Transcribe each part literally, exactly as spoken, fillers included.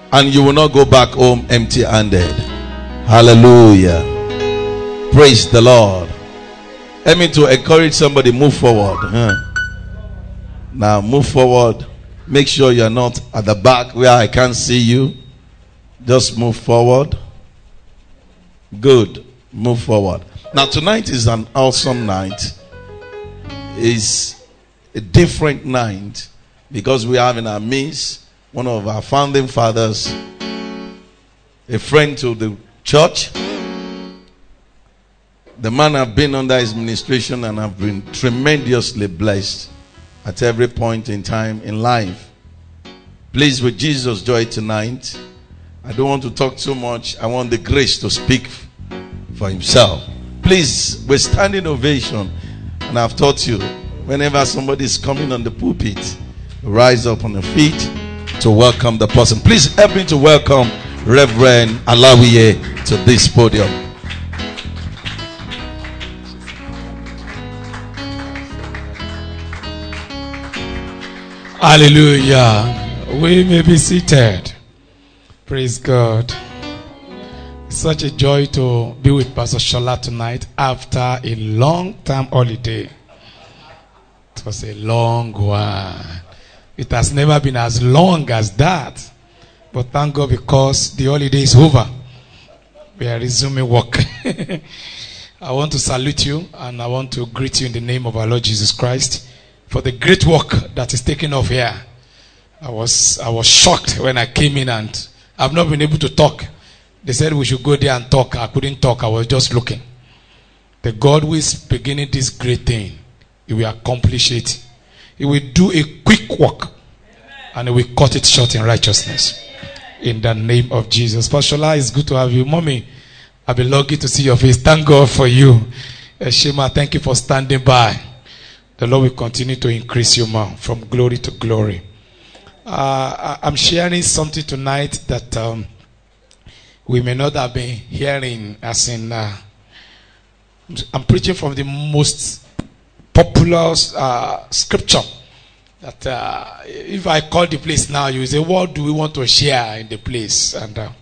and you will not go back home empty-handed. Hallelujah. Praise the Lord. Let me to encourage somebody, move forward. Huh? Now move forward. Make sure you're not at the back where I can't see you. Just move forward. Good. Move forward. Now tonight is an awesome night. It's a different night because we have in our midst one of our founding fathers, a friend to the church. The man I've been under his ministration and I've been tremendously blessed at every point in time in life. Please, with Jesus' joy tonight, I don't want to talk too much. I want the grace to speak for himself. Please, with standing ovation, and I've taught you, whenever somebody is coming on the pulpit, rise up on your feet to welcome the person. Please help me to welcome Reverend Alawiye to this podium. Hallelujah. We may be seated. Praise God. Such a joy to be with Pastor Shola tonight after a long time holiday. It was a long one. It has never been as long as that. But thank God because the holiday is over. We are resuming work. I want to salute you and I want to greet you in the name of our Lord Jesus Christ for the great work that is taking off here. I was I was shocked when I came in and I've not been able to talk. They said we should go there and talk. I couldn't talk. I was just looking. The God who is beginning this great thing, he will accomplish it. He will do a quick work and he will cut it short in righteousness. In the name of Jesus. Pastor Shola, it's good to have you. Mommy, I've been lucky to see your face. Thank God for you. Shema, thank you for standing by. The Lord will continue to increase you more from glory to glory. Uh, I'm sharing something tonight that um, we may not have been hearing, as in, uh, I'm preaching from the most popular uh, scripture. That uh, if I call the place now, you say, what do we want to share in the place? And uh,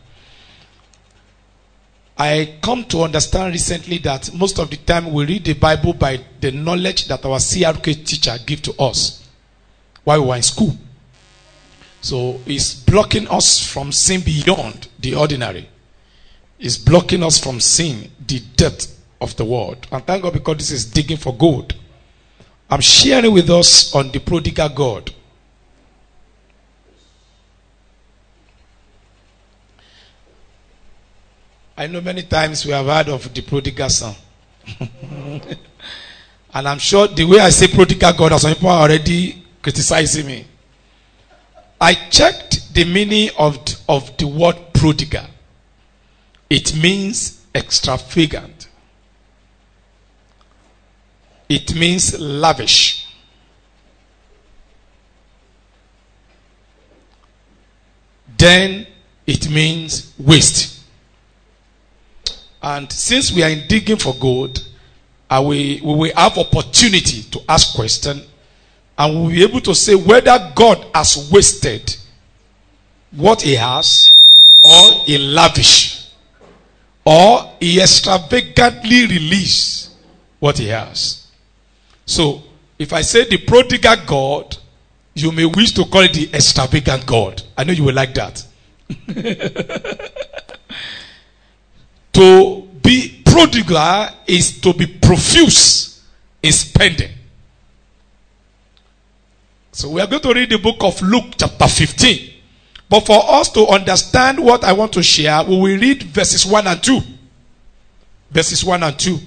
I come to understand recently that most of the time we read the Bible by the knowledge that our C R K teacher give to us while we were in school. So it's blocking us from sin beyond the ordinary. It's blocking us from seeing the depth of the word. And thank God because this is digging for gold. I'm sharing with us on the prodigal God. I know many times we have heard of the prodigal son. And I'm sure the way I say prodigal God, some people are already criticizing me. I checked the meaning of, of the word prodigal. It means extravagant. It means lavish. Then it means waste. And since we are in digging for gold, uh, we, we will have opportunity to ask questions. And we will be able to say whether God has wasted what he has, or he lavish, or he extravagantly release what he has. So, if I say the prodigal God, you may wish to call it the extravagant God. I know you will like that. To be prodigal is to be profuse in spending. So we are going to read the book of Luke chapter fifteen. But for us to understand what I want to share, we will read verses one and two. Verses one and two.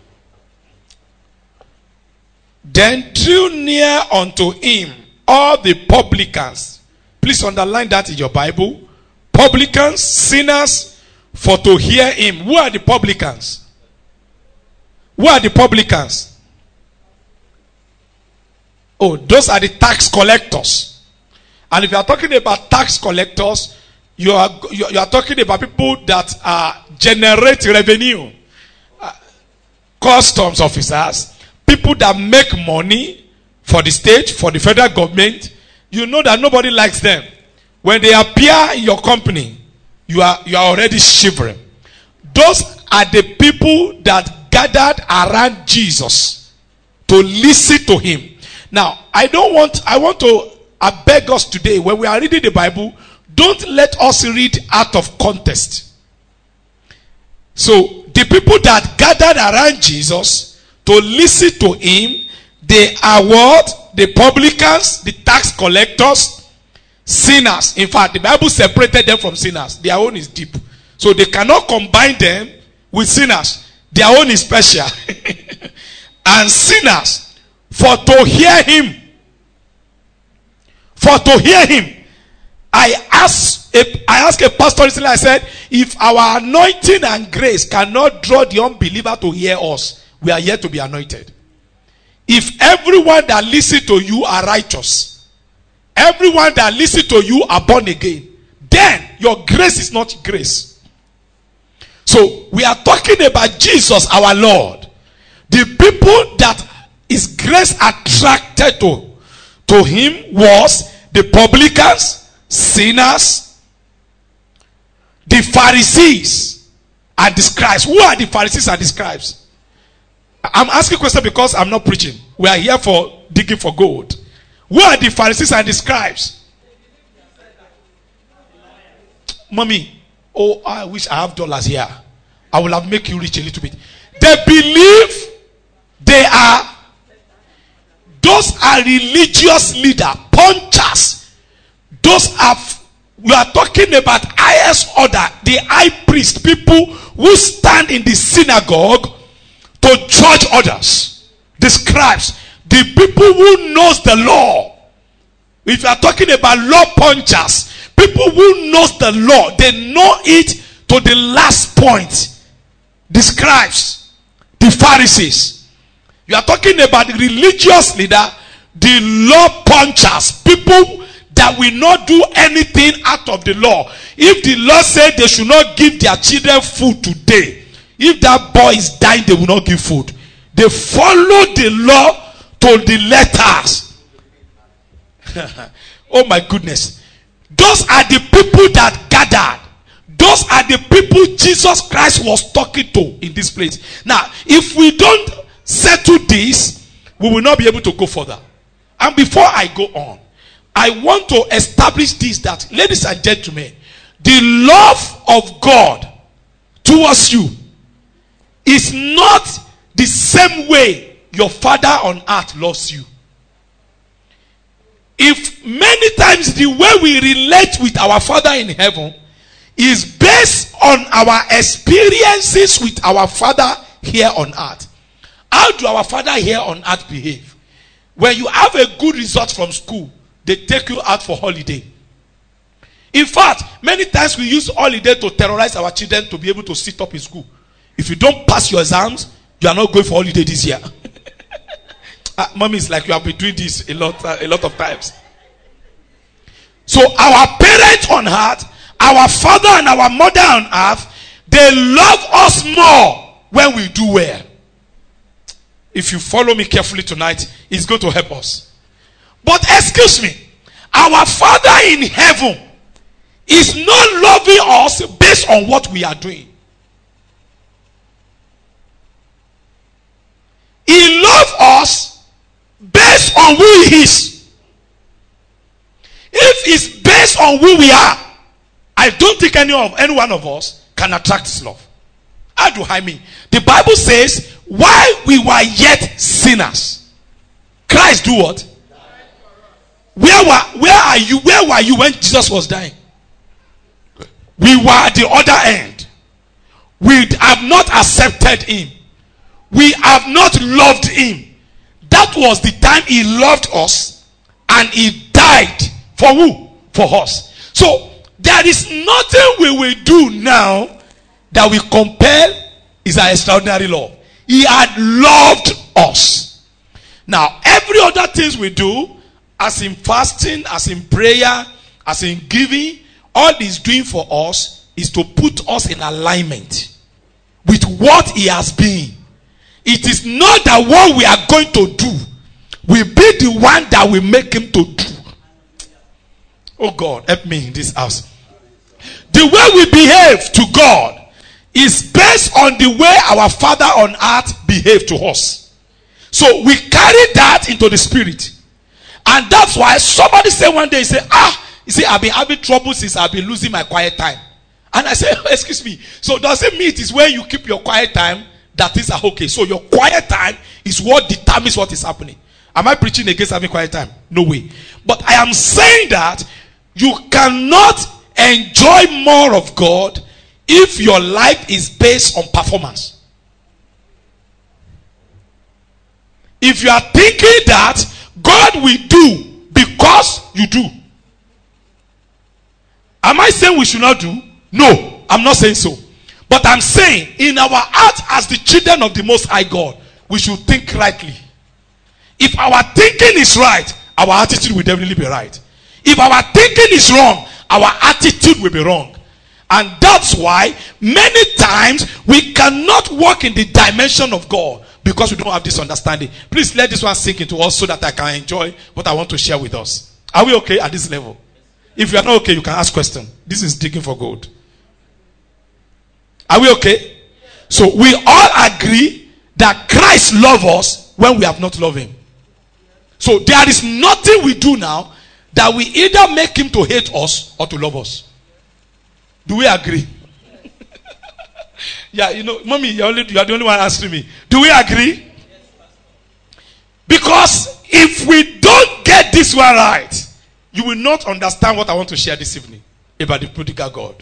Then drew near unto him all the publicans. Please underline that in your Bible. Publicans, sinners, for to hear him. Who are the publicans? Who are the publicans? Oh, those are the tax collectors. And if you are talking about tax collectors, you are you, you are talking about people that uh, generate revenue. Uh, customs officers, people that make money for the state, for the federal government. You know that nobody likes them. When they appear in your company, you are you are already shivering. Those are the people that gathered around Jesus to listen to him. Now, I don't want, I want to I beg us today, when we are reading the Bible, don't let us read out of context. So, the people that gathered around Jesus to listen to him, they are what? The publicans, the tax collectors, sinners. In fact, the Bible separated them from sinners. Their own is deep. So they cannot combine them with sinners. Their own is special. And sinners, for to hear him, for to hear him, I asked a, I asked a pastor recently, I said, if our anointing and grace cannot draw the unbeliever to hear us, we are yet to be anointed. If everyone that listens to you are righteous, everyone that listens to you are born again, then your grace is not grace. So we are talking about Jesus our Lord. The people that his grace attracted to, to him was the publicans, sinners, the Pharisees, and the scribes. Who are the Pharisees and the scribes? I'm asking a question because I'm not preaching. We are here for digging for gold. Who are the Pharisees and the scribes? Mommy, oh, I wish I have dollars here. I will have make you rich a little bit. They believe they are, those are religious leaders, punchers. Those are, we are talking about highest order, the high priest, people who stand in the synagogue to judge others. The scribes, the people who knows the law. If you are talking about law punchers, people who knows the law, they know it to the last point. The scribes, the Pharisees. You are talking about the religious leader, the law punchers, people that will not do anything out of the law. If the law said they should not give their children food today, if that boy is dying, they will not give food. They follow the law to the letters. Oh my goodness. Those are the people that gathered. Those are the people Jesus Christ was talking to in this place. Now, if we don't settle this, we will not be able to go further. And before I go on, I want to establish this, that, ladies and gentlemen, the love of God towards you is not the same way your Father on earth loves you. If many times the way we relate with our Father in heaven is based on our experiences with our Father here on earth. How do our Father here on earth behave? When you have a good result from school, they take you out for holiday. In fact, many times we use holiday to terrorize our children to be able to sit up in school. If you don't pass your exams, you are not going for holiday this year. uh, Mommy, it's like you have been doing this a lot, uh, a lot of times. So our parents on earth, our father and our mother on earth, they love us more when we do well. If you follow me carefully tonight, it's going to help us. But excuse me, our Father in heaven is not loving us based on what we are doing. He loves us based on who he is. If it's based on who we are, I don't think any of any one of us can attract his love. How do I mean? The Bible says, while we were yet sinners, Christ do what? Where were where are you? Where were you when Jesus was dying? We were at the other end. We have not accepted him. We have not loved him. That was the time he loved us and he died for who? For us. So there is nothing we will do now that will compare is our extraordinary love. He had loved us. Now, every other things we do, as in fasting, as in prayer, as in giving, all he's doing for us is to put us in alignment with what he has been. It is not that what we are going to do will be the one that will make him to do. Oh God, help me in this house. The way we behave to God is based on the way our Father on earth behaved to us. So we carry that into the spirit. And that's why somebody said one day, he said, ah, you see, I've been having trouble since I've been losing my quiet time. And I said, excuse me. So does it mean it is when you keep your quiet time that things are okay? So your quiet time is what determines what is happening. Am I preaching against having quiet time? No way. But I am saying that you cannot enjoy more of God if your life is based on performance. If you are thinking that God will do because you do. Am I saying we should not do? No, I'm not saying so. But I'm saying in our heart as the children of the Most High God, we should think rightly. If our thinking is right, our attitude will definitely be right. If our thinking is wrong, our attitude will be wrong. And that's why many times we cannot walk in the dimension of God because we don't have this understanding. Please let this one sink into us so that I can enjoy what I want to share with us. Are we okay at this level? If you are not okay, you can ask questions. This is digging for gold. Are we okay? So we all agree that Christ loves us when we have not loved him. So there is nothing we do now that we either make him to hate us or to love us. Do we agree? Yeah, you know, mommy, you're, only, you're the only one answering me. Do we agree? Because if we don't get this one right, you will not understand what I want to share this evening about the prodigal God.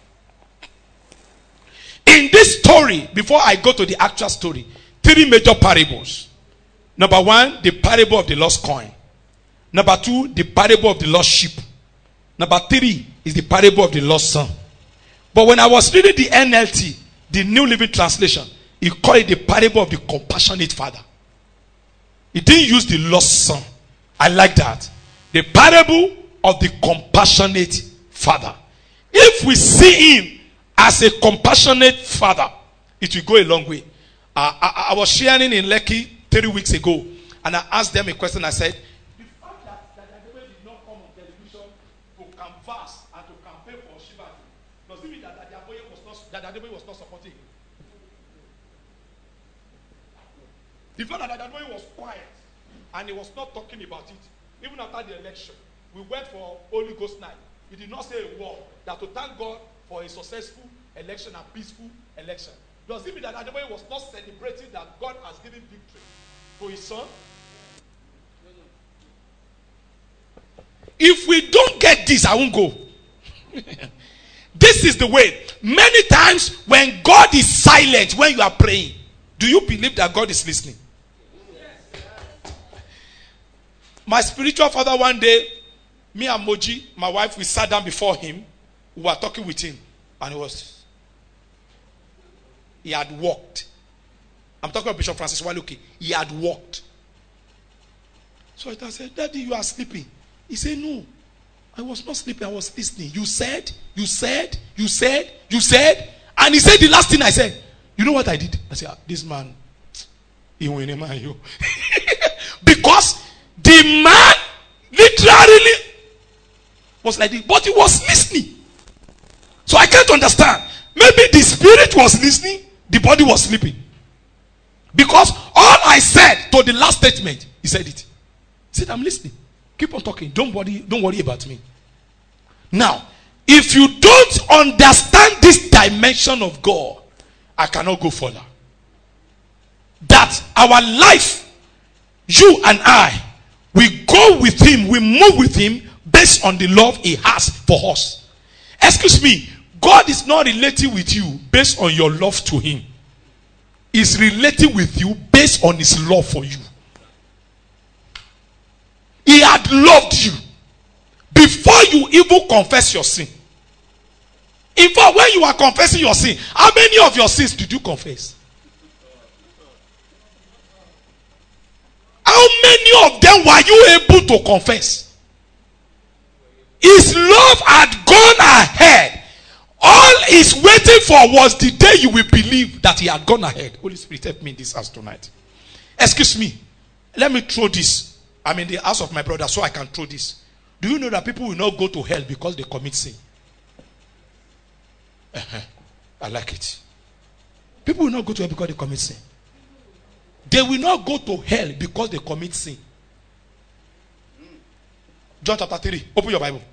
In this story, before I go to the actual story, three major parables. Number one, the parable of the lost coin. Number two, the parable of the lost sheep. Number three is the parable of the lost son. But when I was reading the N L T, the New Living Translation, it called it the parable of the compassionate father. It didn't use the lost son. I like that. The parable of the compassionate father. If we see him as a compassionate father, it will go a long way. Uh, I, I was sharing in Lekki three weeks ago, and I asked them a question. I said, the fact that Dadadebe did not come on television to canvass and to campaign for Shiva, does it mean that Dadadebe was not, Dadadebe was not supporting him? The fact that Dadadebe was quiet and he was not talking about it, even after the election, we went for Holy Ghost night. He did not say a word that to thank God for a successful election and peaceful election. Does it mean that Dadadebe was not celebrating that God has given victory to his son? If we don't get this, I won't go. This is the way. Many times when God is silent when you are praying, do you believe that God is listening? My spiritual father one day, me and Moji, my wife, we sat down before him. We were talking with him. And he was, he had walked. I'm talking about Bishop Francis Waluki. He had walked. So I said, Daddy, you are sleeping. He said, no, I was not sleeping. I was listening. You said, you said, you said, you said. And he said the last thing I said. You know what I did? I said, ah, this man, he win him and you. Because the man literally was like this, but he was listening. So I can't understand. Maybe the spirit was listening, the body was sleeping. Because all I said to the last statement, he said it. He said, I'm listening. Keep on talking. Don't worry, don't worry about me. Now, if you don't understand this dimension of God, I cannot go further. That our life, you and I, we go with him, we move with him based on the love he has for us. Excuse me, God is not relating with you based on your love to him. He's relating with you based on his love for you. He had loved you before you even confess your sin. In fact, when you are confessing your sin, how many of your sins did you confess? How many of them were you able to confess? His love had gone ahead. All he's waiting for was the day you will believe that he had gone ahead. Holy Spirit, help me in this house tonight. Excuse me. Let me throw this. I'm in the house of my brother, so I can throw this. Do you know that people will not go to hell because they commit sin? Uh-huh. I like it. People will not go to hell because they commit sin. They will not go to hell because they commit sin. John chapter three. Open your Bible.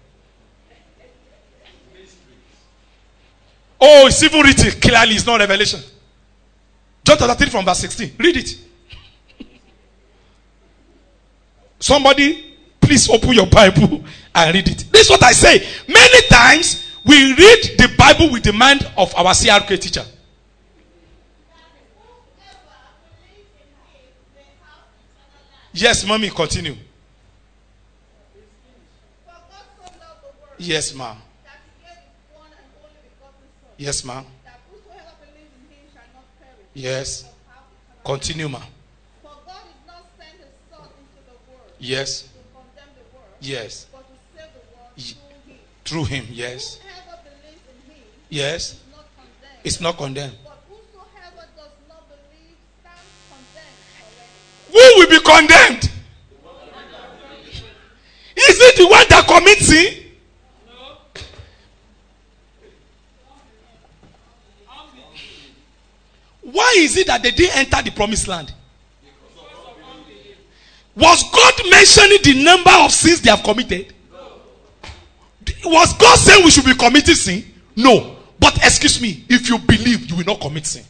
Oh, it's even written clearly. It's not revelation. John chapter three from verse sixteen. Read it. Somebody, please open your Bible and read it. This is what I say. Many times we read the Bible with the mind of our C R K teacher. Yes, mommy, continue. Yes, ma'am. Yes, ma'am. Yes. Continue, ma'am. For God did not send his Son into the world Yes. to condemn the world, Yes. but to save the world Ye- through him. Through him. Yes. Whoever believes in him Yes. is not condemned, It's not condemned. but whosoever does not believe stands condemned already. Who will be condemned? Is it the one that commits sin? Why is it that they didn't enter the promised land? Was God mentioning the number of sins they have committed? Was God saying we should be committing sin? No. But excuse me, if you believe, you will not commit sin.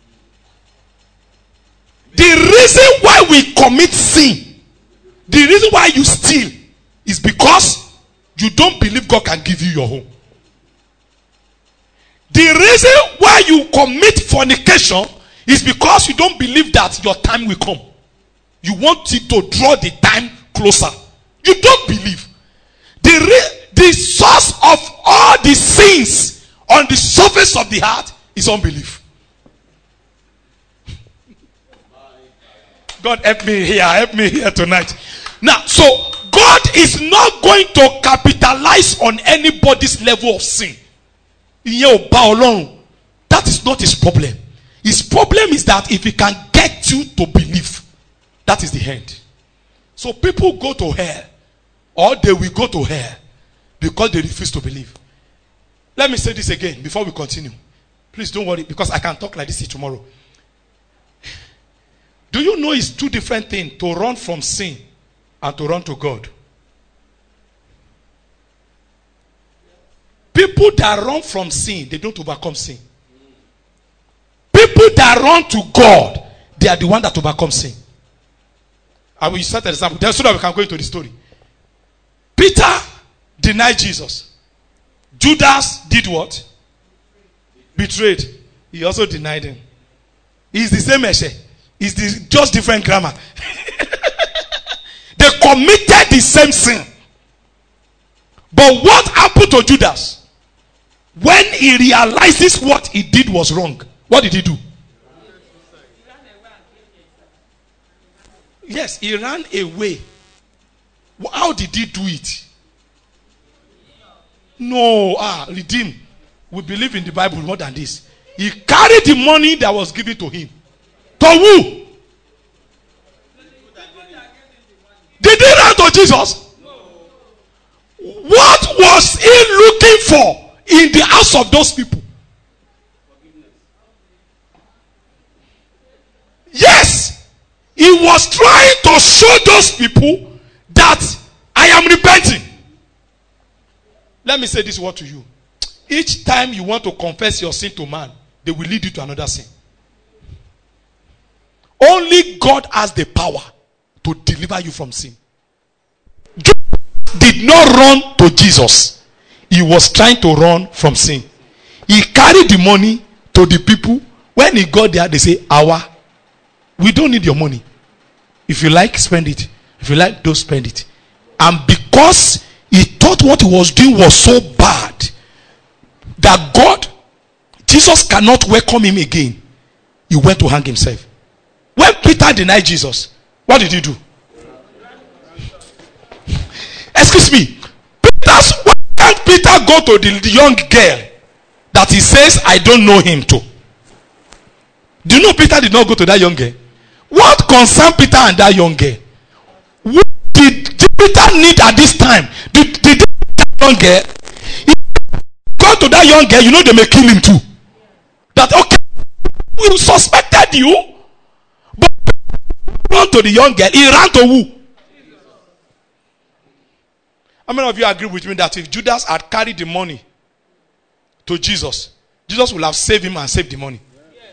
The reason why we commit sin, the reason why you steal, is because you don't believe God can give you your home. The reason why you commit fornication is because you don't believe that your time will come. You want it to draw the time closer. You don't believe. The, re- the source of all the sins on the surface of the heart is unbelief. God help me here. Help me here tonight. Now, so God is not going to capitalize on anybody's level of sin. That is not his problem. His problem is that if he can get you to believe, that is the end. So people go to hell, or they will go to hell because they refuse to believe. Let me say this again before we continue. Please don't worry, because I can talk like this tomorrow. Do you know it's two different things to run from sin and to run to God? People that run from sin, they don't overcome sin. People that run to God, they are the one that overcome sin. I will start an example, then so that we can go into the story. Peter denied Jesus. Judas did what? Betrayed. He also denied him. It's the same issue. It's the, just different grammar. They committed the same sin. But what happened to Judas? When he realizes what he did was wrong, what did he do? Yes, he ran away. How did he do it? No, ah, redeem. We believe in the Bible more than this. He carried the money that was given to him. To who? Did he run to Jesus? What was he looking for in the house of those people? Yes. He was trying to show those people that I am repenting. Let me say this word to you. Each time you want to confess your sin to man, they will lead you to another sin. Only God has the power to deliver you from sin. Jesus did not run to Jesus. He was trying to run from sin. He carried the money to the people. When he got there, they say, "Our, we don't need your money. If you like, spend it. If you like, don't spend it." And because he thought what he was doing was so bad that God, Jesus cannot welcome him again, he went to hang himself. When Peter denied Jesus, what did he do? Excuse me. Peter's, why can't Peter go to the, the young girl that he says, "I don't know him" to? Do you know Peter did not go to that young girl? What concerned Peter and that young girl? What did Peter need at this time? Did, did that young girl? If you go to that young girl, you know they may kill him too. That okay, we suspected you, but run to the young girl. He ran to who? How many of you agree with me that if Judas had carried the money to Jesus, Jesus would have saved him and saved the money?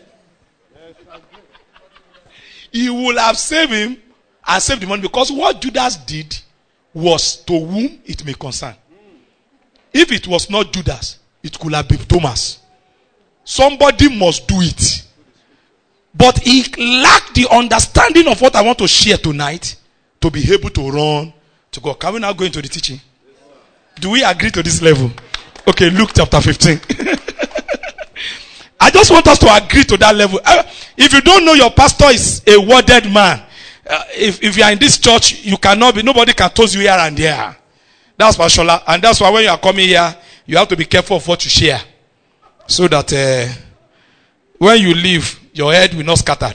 He would have saved him and saved the money, because what Judas did was to whom it may concern. If it was not Judas, it could have been Thomas. Somebody must do it. But he lacked the understanding of what I want to share tonight to be able to run to God. Can we now go into the teaching? Do we agree to this level? Okay, Luke chapter fifteen. I just want us to agree to that level. Uh, if you don't know your pastor is a worded man, uh, if, if you are in this church, you cannot be, nobody can toss you here and there. That's Pashola. And that's why when you are coming here, you have to be careful of what you share. So that uh, when you leave, your head will not scatter.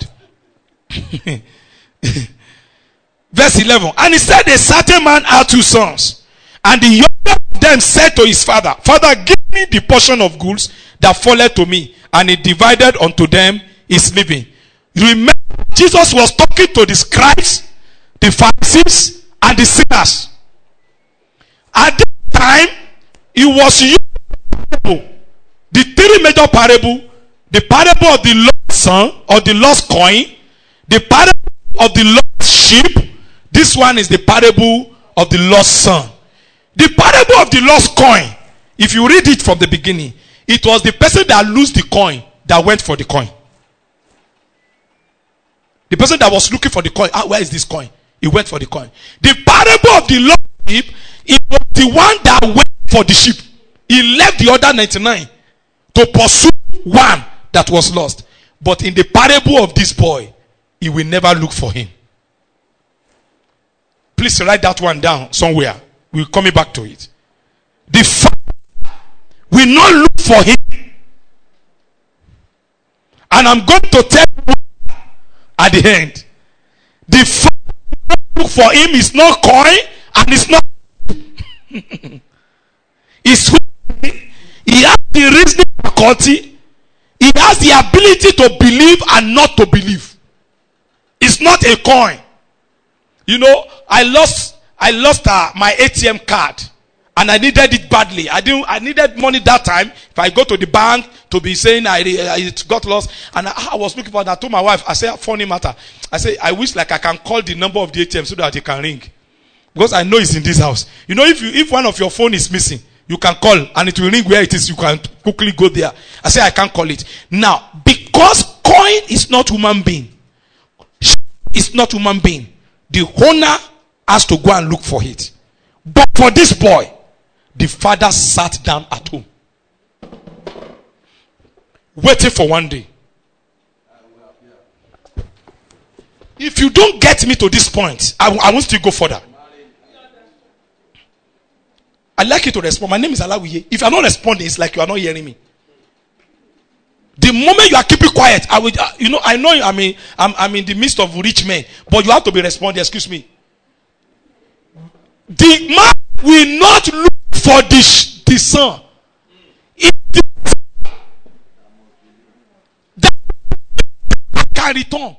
Verse eleven. And he said, a certain man had two sons. And the younger of them said to his father, Father, give me the portion of goods that falleth to me. And he divided unto them his living. Remember, Jesus was talking to the scribes, the Pharisees, and the sinners. At that time, it was used parable. The three major parable, the parable of the lost son or the lost coin, the parable of the lost sheep. This one is the parable of the lost son. The parable of the lost coin, if you read it from the beginning, it was the person that lost the coin that went for the coin. The person that was looking for the coin, ah, where is this coin? He went for the coin. The parable of the lost sheep, it was the one that went for the sheep. He left the other ninety-nine to pursue one that was lost. But in the parable of this boy, he will never look for him. Please write that one down somewhere. We're coming back to it. The father will not look for him. And I'm going to tell you at the end. The father will not look for him is not coin and it's not. It's he has the reasoning faculty. He has the ability to believe and not to believe. It's not a coin. You know, I lost I lost uh, my A T M card and I needed it badly. I didn't I needed money that time. If I go to the bank to be saying I, I it got lost, and I, I was looking for that. I told my wife, I said, funny matter. I said, I wish like I can call the number of the A T M so that it can ring. Because I know it's in this house. You know, if you if one of your phone is missing, you can call and it will ring where it is. You can quickly go there. I say I can't call it. Now, because coin is not human being. It's not human being. The owner has to go and look for it. But for this boy, the father sat down at home, waiting for one day. If you don't get me to this point, I, I won't still go further. I'd like you to respond. My name is Alawiye. If you are not responding, it's like you are not hearing me. The moment you are keeping quiet, I will, uh, you know, I know I mean, I'm, I'm in the midst of rich men, but you have to be responding. Excuse me. The man will not look for the, the son. If the that can return.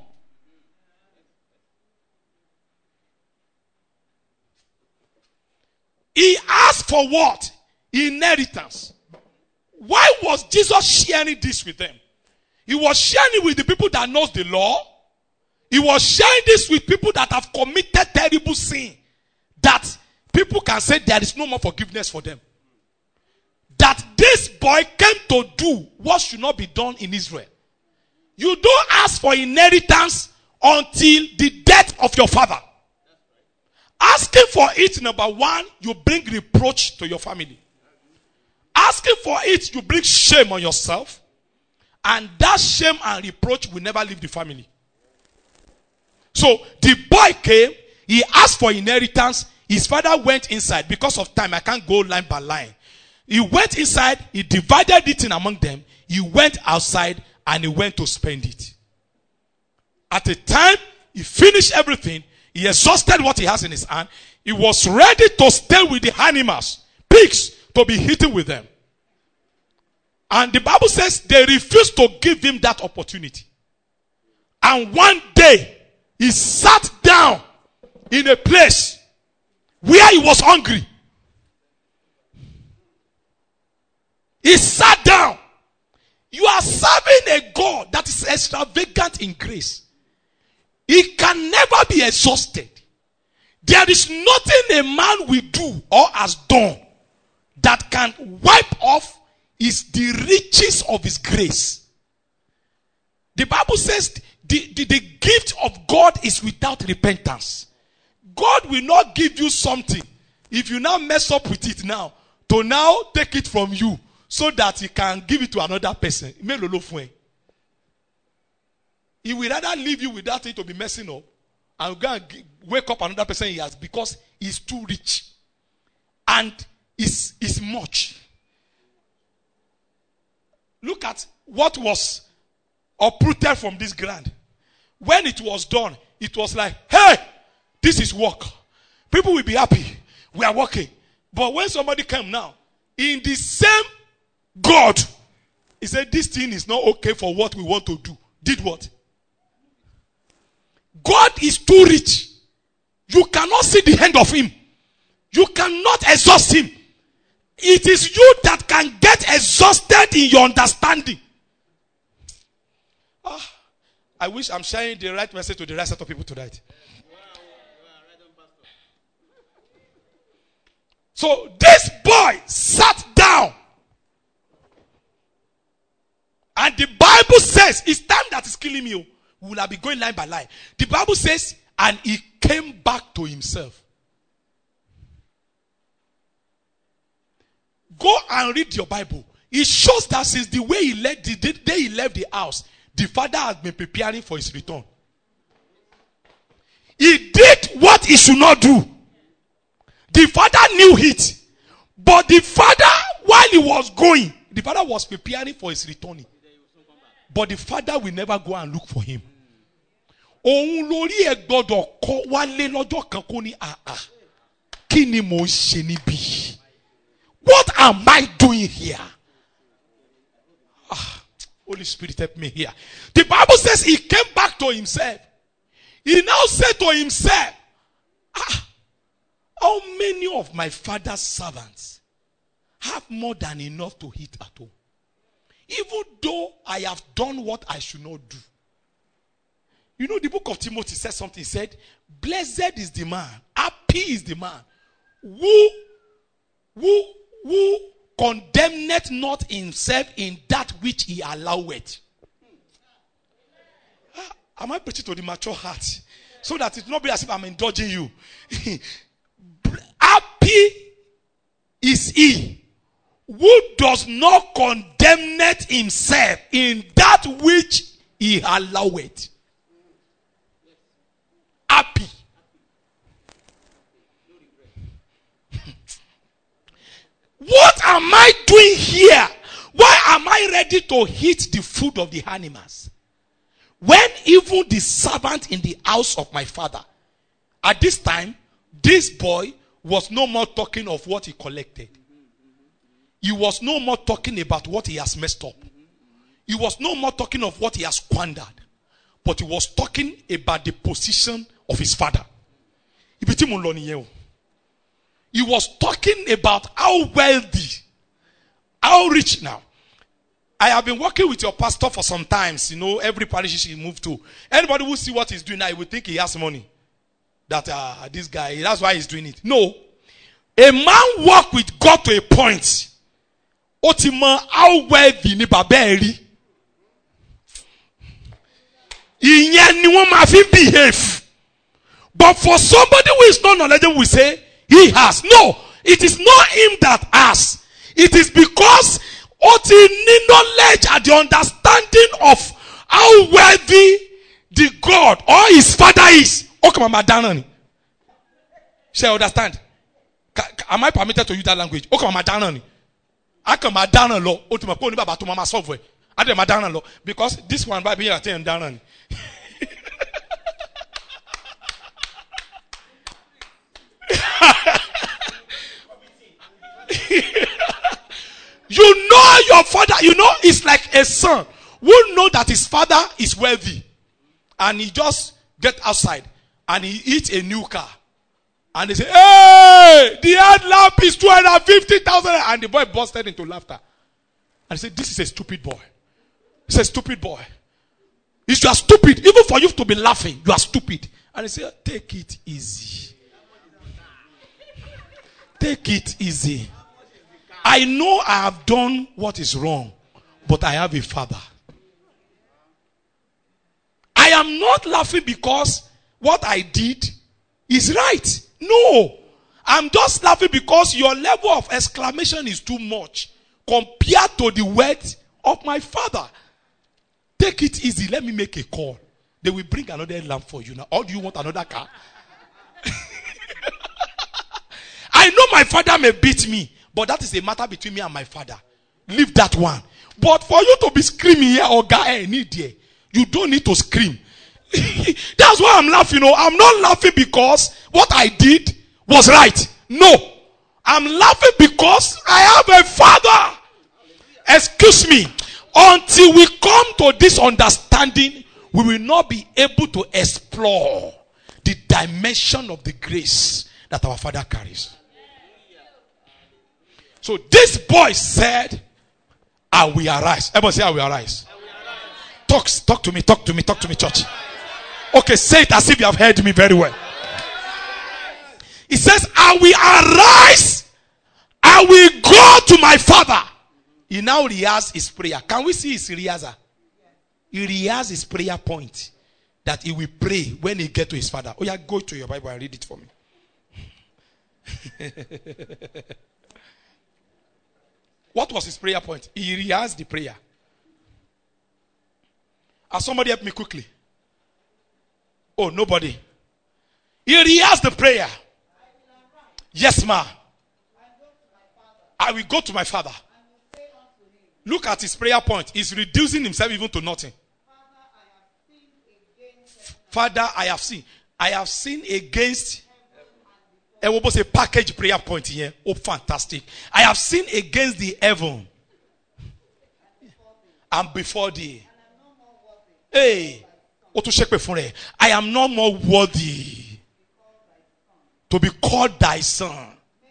He asked for what? Inheritance. Why was Jesus sharing this with them? He was sharing it with the people that knows the law. He was sharing this with people that have committed terrible sin. That people can say there is no more forgiveness for them. That this boy came to do what should not be done in Israel. You don't ask for inheritance until the death of your father. Asking for it, number one, you bring reproach to your family. Asking for it, you bring shame on yourself. And that shame and reproach will never leave the family. So the boy came, he asked for inheritance. His father went inside. Because of time, I can't go line by line. He went inside, he divided it in among them. He went outside and he went to spend it. At the time, he finished everything. He exhausted what he has in his hand. He was ready to stay with the animals, pigs, to be eaten with them. And the Bible says they refused to give him that opportunity. And one day, he sat down in a place where he was hungry. He sat down. You are serving a God that is extravagant in grace. He can never be exhausted. There is nothing a man will do or has done that can wipe off his, the riches of his grace. The Bible says the, the, the gift of God is without repentance. God will not give you something if you now mess up with it now, to now take it from you so that he can give it to another person. He will rather leave you without it to be messing up and go and wake up another person he has, because he's too rich and is is much. Look at what was uprooted from this ground. When it was done, it was like, hey, this is work. People will be happy. We are working. But when somebody came now, in the same God, he said, this thing is not okay for what we want to do. Did what? God is too rich. You cannot see the hand of him. You cannot exhaust him. It is you that can get exhausted in your understanding. Ah, I wish I'm sharing the right message to the right set of people tonight. So this boy sat down. And the Bible says, it's time that is killing me. We will be going line by line. The Bible says, and he came back to himself. Go and read your Bible. It shows that since the way he left, the day he left the house, the father has been preparing for his return. He did what he should not do. The father knew it. But the father, while he was going, the father was preparing for his returning. But the father will never go and look for him. Òun lórí ẹ gbọ́dọ̀ kọ́ wálé lọ́jọ́ kan kó ní àà. Kí ni mo ń ṣe níbí? What am I doing here? Ah, Holy Spirit, help me here. The Bible says he came back to himself. He now said to himself, ah, how many of my father's servants have more than enough to eat at home? Even though I have done what I should not do. You know, the book of Timothy said something. He said, blessed is the man, happy is the man, who, who, who condemneth not himself in that which he alloweth. Am I preaching to the mature heart? So that it will not be as if I'm indulging you. Happy is he who does not condemneth himself in that which he alloweth. Happy. What am I doing here? Why am I ready to eat the food of the animals? When even the servant in the house of my father, at this time, this boy was no more talking of what he collected. He was no more talking about what he has messed up. He was no more talking of what he has squandered. But he was talking about the position of his father. He was talking about how wealthy, how rich now. I have been working with your pastor for some times. You know, every parish he moved to. Anybody who see what he's doing now, he will think he has money. That uh, this guy, that's why he's doing it. No. A man walk with God to a point. Otima, how wealthy ni baberi. Ìyẹn ni wọ́n máa fi behave. But for somebody who is not knowledgeable, we say, he has. No, it is not him that has. It is because Oti need knowledge and the understanding of how wealthy the God or his father is. Okay, Mama Danani. Shall I understand? Am I permitted to use that language? Okay, Mama Danani. I can Madana law. Ultimate pony baba to Mama software. I did Madana law because this one by being at ten Danani. You know your father, you know, it's like a son who know that his father is wealthy. And he just get outside and he eats a new car. And they say, hey, the headlamp is two hundred fifty thousand. And the boy busted into laughter. And he said, this is a stupid boy. He's a stupid boy. If you are stupid, even for you to be laughing, you are stupid. And he said, take it easy. Take it easy. I know I have done what is wrong, but I have a father. I am not laughing because what I did is right. No. I'm just laughing because your level of exclamation is too much compared to the words of my father. Take it easy. Let me make a call. They will bring another lamp for you now. Or do you want another car? I know my father may beat me, but that is a matter between me and my father. Leave that one. But for you to be screaming here, or guy, need there, you don't need to scream. That's why I'm laughing. You know, I'm not laughing because what I did was right. No. I'm laughing because I have a father. Excuse me. Until we come to this understanding, we will not be able to explore the dimension of the grace that our father carries. So this boy said, I will arise. Everybody say, I will arise. I will arise. Talk, talk to me, talk to me, talk to me, church. Okay, say it as if you have heard me very well. He says, I will arise. I will go to my father. He now rehearses his prayer. Can we see his rehearsal? He rehearses his prayer point that he will pray when he gets to his father. Oh yeah, go to your Bible and read it for me. What was his prayer point? He rehearsed the prayer. Has somebody help me quickly? Oh, nobody. He rehearsed the prayer. Yes, ma. I will go to my father. Look at his prayer point. He's reducing himself even to nothing. Father, I have sinned. I have sinned against. It was a package prayer point here. Oh, fantastic. I have sinned against the heaven and before thee. Hey, I am no more worthy to be called thy son.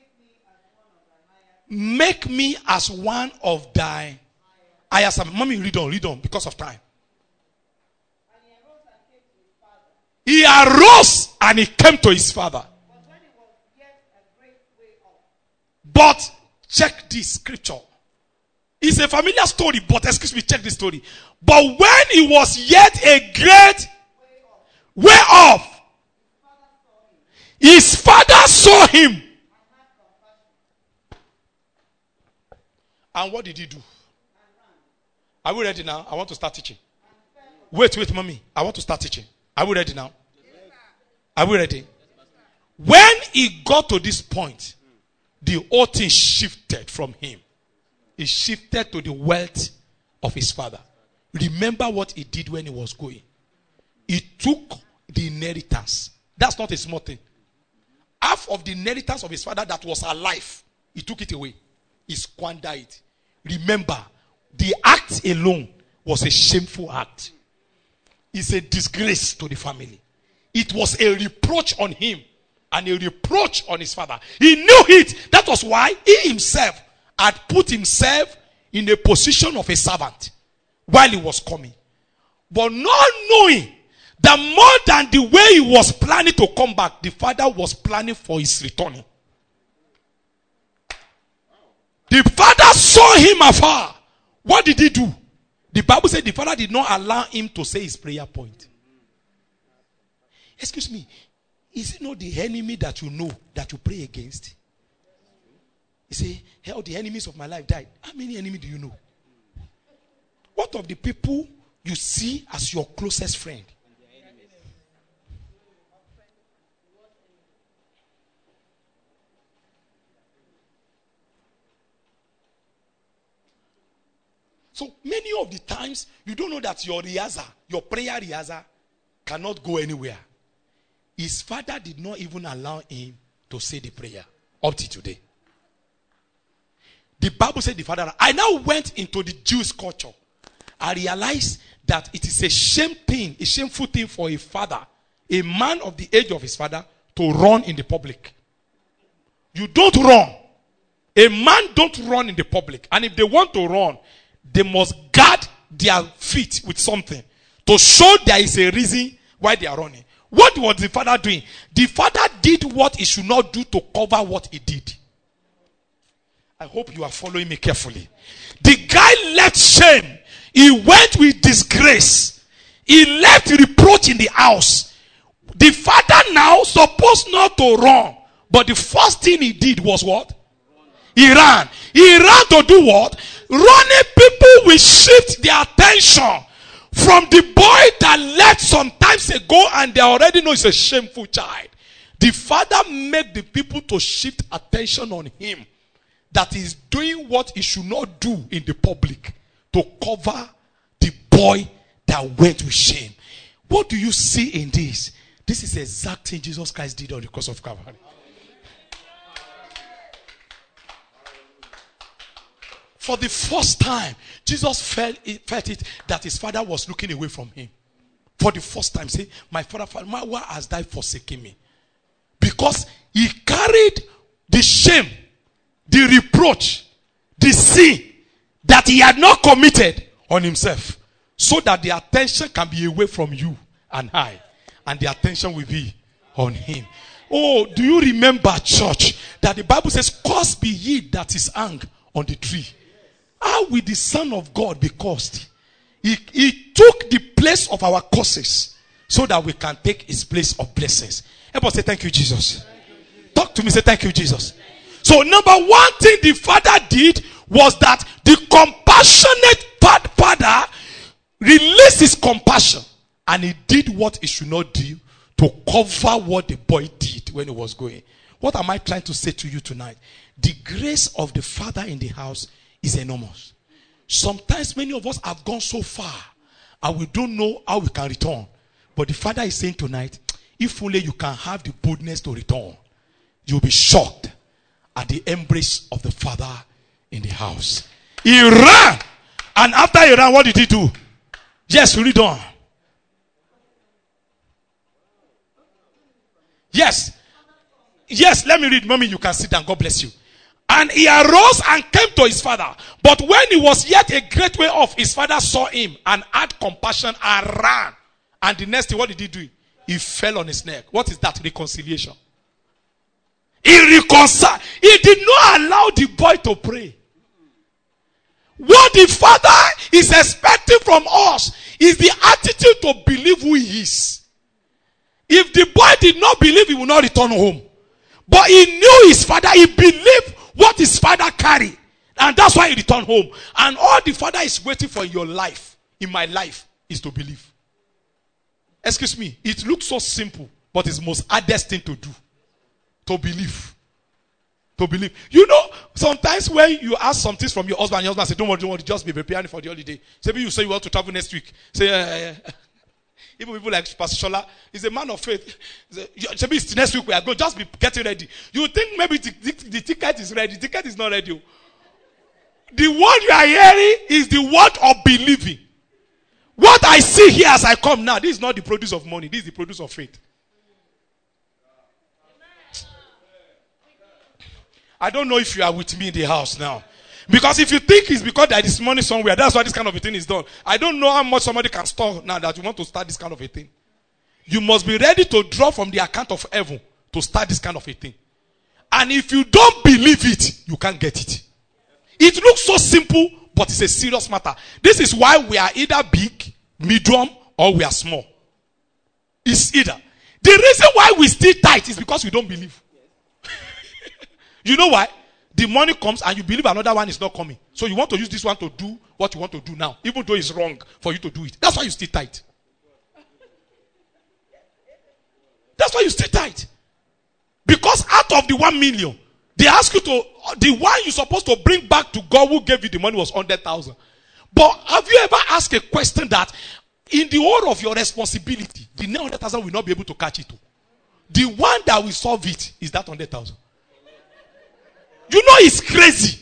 Make me as one of thy. I asked him, mommy, read on, read on, because of time. He arose and he came to his father. But check this scripture. It's a familiar story, but excuse me, check this story. But when he was yet a great way off, his father saw him. And what did he do? Are we ready now? I want to start teaching. Wait, wait, mommy. I want to start teaching. Are we ready now? Are we ready? When he got to this point, the whole thing shifted from him. It shifted to the wealth of his father. Remember what he did when he was going. He took the inheritance. That's not a small thing. Half of the inheritance of his father that was alive, he took it away. He squandered it. Remember, the act alone was a shameful act. It's a disgrace to the family. It was a reproach on him and a reproach on his father. He knew it. That was why he himself had put himself in a position of a servant while he was coming. But not knowing that more than the way he was planning to come back, the father was planning for his returning. The father saw him afar. What did he do? The Bible said the father did not allow him to say his prayer point. Excuse me. Is it not the enemy that you know that you pray against? You say, hell, the enemies of my life died. How many enemies do you know? What of the people you see as your closest friend? So many of the times, you don't know that your rehearsal, your prayer rehearsal cannot go anywhere. His father did not even allow him to say the prayer up to today. The Bible said the father. I now went into the Jewish culture. I realized that it is a shame thing, a shameful thing for a father, a man of the age of his father, to run in the public. You don't run. A man don't run in the public. And if they want to run, they must guard their feet with something to show there is a reason why they are running. What was the father doing? The father did what he should not do to cover what he did. I hope you are following me carefully. The guy left shame. He went with disgrace. He left reproach in the house. The father now supposed not to run. But the first thing he did was what? He ran. He ran to do what? Running people will shift their attention from the boy that left some times ago and they already know it's a shameful child. The father made the people to shift attention on him. That he's doing what he should not do in the public to cover the boy that went with shame. What do you see in this? This is the exact thing Jesus Christ did on the cross of Calvary. For the first time, Jesus felt it, felt it that his father was looking away from him. For the first time, say, my father, father, why has thou forsaken me? Because he carried the shame, the reproach, the sin that he had not committed on himself, so that the attention can be away from you and I, and the attention will be on him. Oh, do you remember, church, that the Bible says, cursed be ye that is hung on the tree. How will the Son of God be cursed? He, he took the place of our curses so that we can take his place of blessings. Everybody say, thank you, Jesus. Talk to me, say, thank you, Jesus. So number one thing the father did was that the compassionate father released his compassion and he did what he should not do to cover what the boy did when he was going. What am I trying to say to you tonight? The grace of the father in the house is enormous. Sometimes many of us have gone so far and we don't know how we can return. But the father is saying tonight, if only you can have the boldness to return, you'll be shocked at the embrace of the father in the house. He ran. And after he ran, what did he do? Yes, read on. Yes. Yes, let me read. Mommy, you can sit down. God bless you. And he arose and came to his father. But when he was yet a great way off, his father saw him and had compassion and ran. And the next thing, what did he do? He fell on his neck. What is that? Reconciliation. He reconciled. He did not allow the boy to pray. What the father is expecting from us is the attitude to believe who he is. If the boy did not believe, he would not return home. But he knew his father. He believed what his father carried. And that's why he returned home. And all the father is waiting for in your life, in my life, is to believe. Excuse me. It looks so simple, but it's the most hardest thing to do. To believe. To believe. You know, sometimes when you ask some things from your husband, your husband says, don't worry, don't worry, just be preparing for the holiday. Maybe you say you want to travel next week. Say, uh, uh, even people like Pastor Shola, he's a man of faith. Maybe it's next week we are going, just be getting ready. You think maybe the, the, the ticket is ready. The ticket is not ready. The word you are hearing is the word of believing. What I see here as I come now, this is not the produce of money. This is the produce of faith. I don't know if you are with me in the house now. Because if you think it's because there is money somewhere, that's why this kind of a thing is done. I don't know how much somebody can store now that you want to start this kind of a thing. You must be ready to draw from the account of heaven to start this kind of a thing. And if you don't believe it, you can't get it. It looks so simple, but it's a serious matter. This is why we are either big, medium, or we are small. It's either. The reason why we still tight is because we don't believe. You know why? The money comes and you believe another one is not coming. So you want to use this one to do what you want to do now, even though it's wrong for you to do it. That's why you stay tight. That's why you stay tight. Because out of the one million, they ask you to, the one you're supposed to bring back to God who gave you the money was one hundred thousand. But have you ever asked a question that in the order of your responsibility, the nine hundred thousand will not be able to catch it? The one that will solve it is that one hundred thousand. You know it's crazy.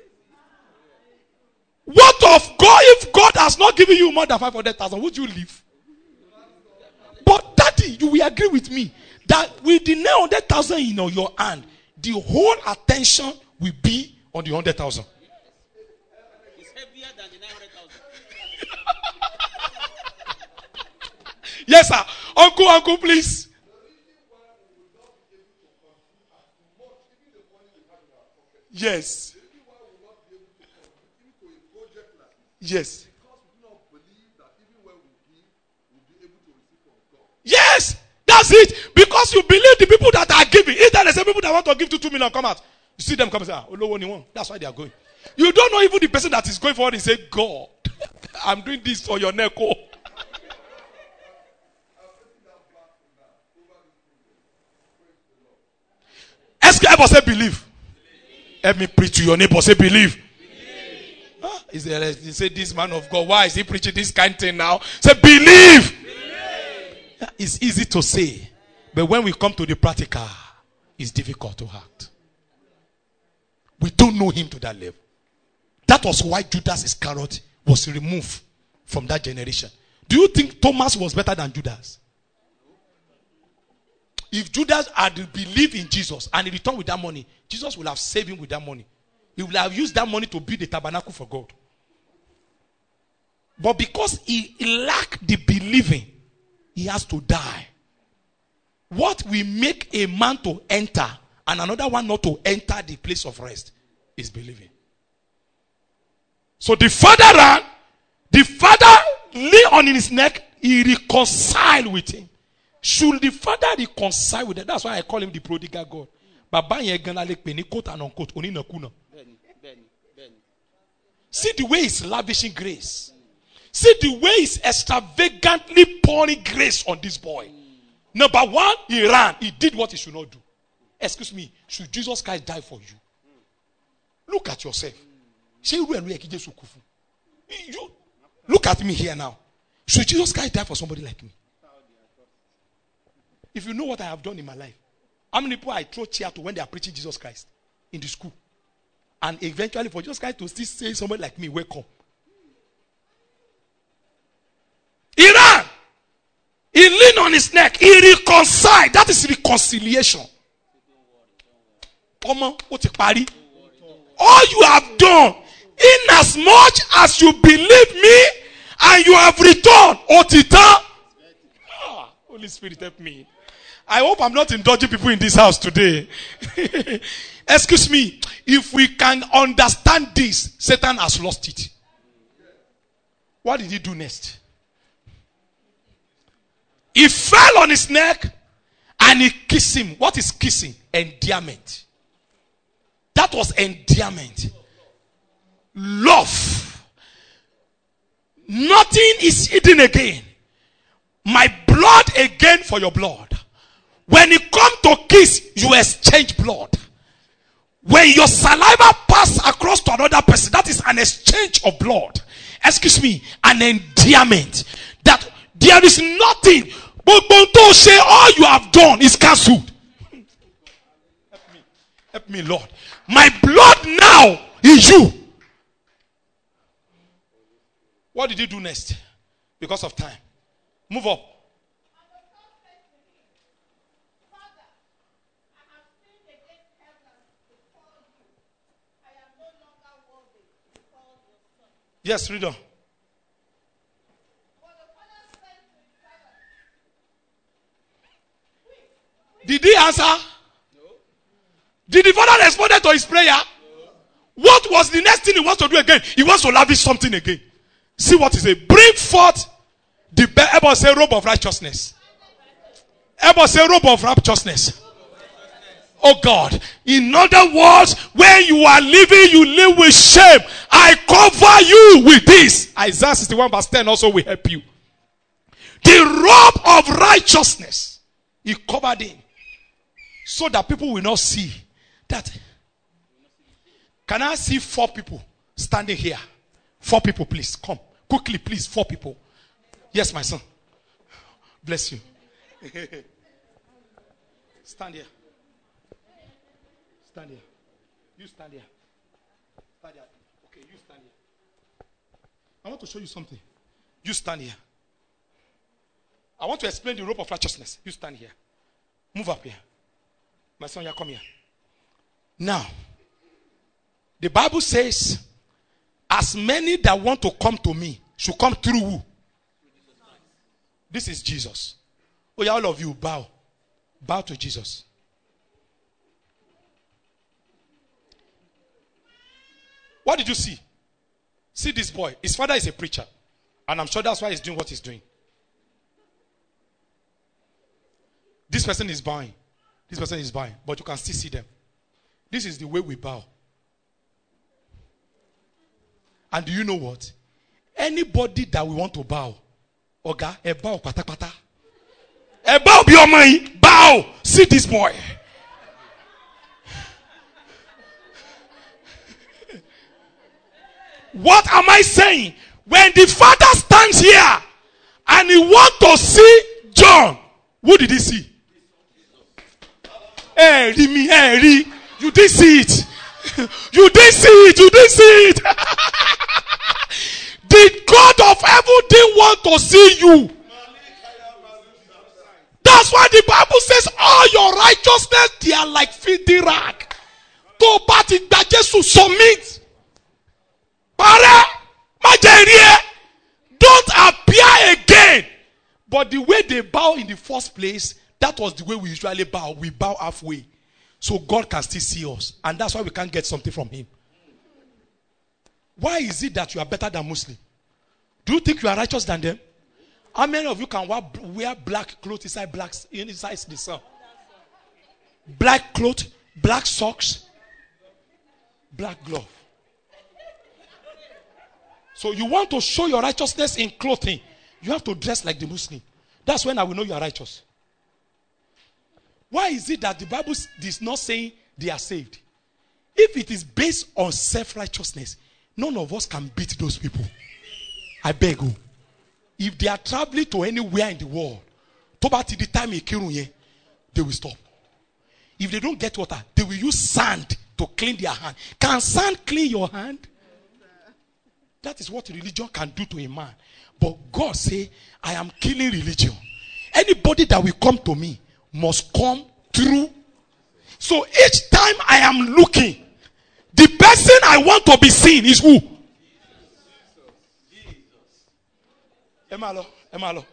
What of God if God has not given you more than five hundred thousand? Would you leave? But daddy, you will agree with me that with the nine hundred thousand in your hand, the whole attention will be on the one hundred thousand. It's heavier than the nine hundred thousand. Yes, sir. Uncle, uncle, please. Yes. Yes. Yes, that's it. Because you believe the people that are giving. If there are some people that want to give to two million, come out. You see them come and say, ah, oh, that's why they are going. You don't know even the person that is going forward and say, God, I'm doing this for your neck. Oh. Ask your neighbor, say believe. Help me preach to your neighbor, say believe. Ah, is there, he said, this man of God, why is he preaching this kind of thing now? Say believe. Believe. It's easy to say, but when we come to the practical, it's difficult to act. We don't know him to that level. That was why Judas Iscariot was removed from that generation. Do you think Thomas was better than Judas? If Judas had believed in Jesus and he returned with that money, Jesus would have saved him with that money. He would have used that money to build the tabernacle for God. But because he lacked the believing, he has to die. What will make a man to enter and another one not to enter the place of rest is believing. So the father ran, the father lay on his neck, he reconciled with him. Should the father reconcile with him? That's why I call him the prodigal God. See the way he's lavishing grace. See the way he's extravagantly pouring grace on this boy. Number one, he ran. He did what he should not do. Excuse me, should Jesus Christ die for you? Look at yourself. You look at me here now. Should Jesus Christ die for somebody like me? If you know what I have done in my life, how many people I throw chair to when they are preaching Jesus Christ in the school? And eventually for Jesus Christ to still say somebody like me, welcome. He ran. He leaned on his neck. He reconciled. That is reconciliation. All you have done, in as much as you believe me and you have returned, Otita. Ah, Holy Spirit, help me. I hope I'm not indulging people in this house today. Excuse me. If we can understand this, Satan has lost it. What did he do next? He fell on his neck and he kissed him. What is kissing? Endearment. That was endearment. Love. Nothing is hidden again. My blood again for your blood. When you come to kiss, you exchange blood. When your saliva passes across to another person, that is an exchange of blood. Excuse me, an endearment. That there is nothing. But don't say all you have done is cancelled. Help me. Help me, Lord. My blood now is you. What did you do next? Because of time. Move up. Yes, read on. Did he answer? No. Did the father respond to his prayer? No. What was the next thing he wants to do again? He wants to lavish something again. See what he said. Bring forth the ever say robe of righteousness. Ever say robe of righteousness. Oh God. In other words, when you are living, you live with shame. I cover you with this. Isaiah sixty-one verse ten also will help you. The robe of righteousness. He covered him. So that people will not see that. Can I see four people standing here? Four people, please. Come. Quickly, please. Four people. Yes, my son. Bless you. Stand here. Stand here. You stand here. Stand here. Okay, you stand here. I want to show you something. You stand here. I want to explain the rope of righteousness. You stand here. Move up here. My son, you come here. Now, the Bible says, as many that want to come to me should come through who? This is Jesus. Oh, yeah, all of you, bow. Bow to Jesus. What did you see? See this boy. His father is a preacher. And I'm sure that's why he's doing what he's doing. This person is bowing. This person is bowing. But you can still see them. This is the way we bow. And do you know what? Anybody that we want to bow, Oga, a bow pata pata. A bow be your mind. Bow. See this boy. What am I saying? When the father stands here and he wants to see John, who did he see? Hey, me, hey, you didn't see it. You didn't see it. You didn't see it. The God of heaven didn't want to see you. That's why the Bible says all your righteousness, they are like filthy rag. To party that Jesus submit. Don't appear again. But the way they bow in the first place, that was the way we usually bow. We bow halfway. So God can still see us. And that's why we can't get something from him. Why is it that you are better than Muslim? Do you think you are righteous than them? How many of you can wear black clothes inside black inside the sun? Black clothes, black socks, black glove. So you want to show your righteousness in clothing, you have to dress like the Muslim. That's when I will know you are righteous. Why is it that the Bible is not saying they are saved? If it is based on self-righteousness, none of us can beat those people. I beg you. If they are traveling to anywhere in the world, to the time they will stop. If they don't get water, they will use sand to clean their hand. Can sand clean your hand? That is what religion can do to a man. But God say, I am killing religion. Anybody that will come to me must come through. So each time I am looking, the person I want to be seen is who? Emalo, Emalo.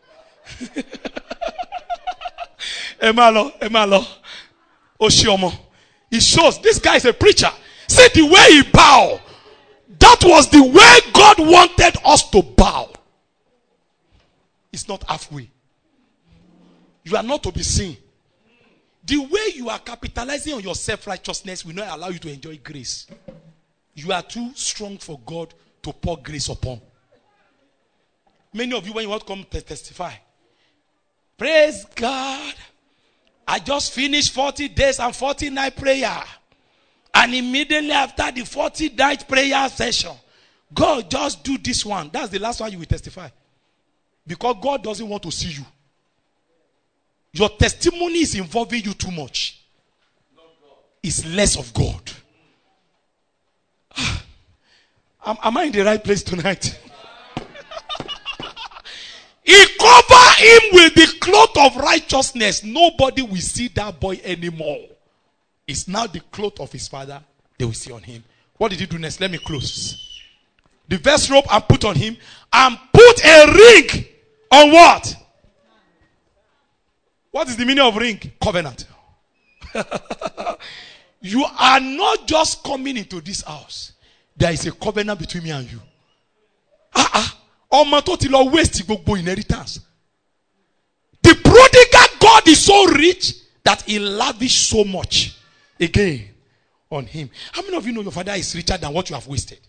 Emalo, Emalo. Oshiomo. It shows this guy is a preacher. See the way he bow. That was the way God wanted us to bow. It's not halfway. You are not to be seen. The way you are capitalizing on your self-righteousness will not allow you to enjoy grace. You are too strong for God to pour grace upon. Many of you, when you want to come to testify, praise God, I just finished forty days and forty night prayer. And immediately after the forty night prayer session, God just do this one. That's the last one you will testify. Because God doesn't want to see you. Your testimony is involving you too much. It's less of God. am, am I in the right place tonight? He covered him with the cloth of righteousness. Nobody will see that boy anymore. It's now the cloth of his father they will see on him. What did he do next? Let me close. The vest robe and put on him and put a ring on what? What is the meaning of ring? Covenant. You are not just coming into this house. There is a covenant between me and you. Ah ah. Ọmọ tó ti lọ waste gbogbo inheritance. The prodigal God is so rich that he lavished so much again on him. How many of you know your father is richer than what you have wasted?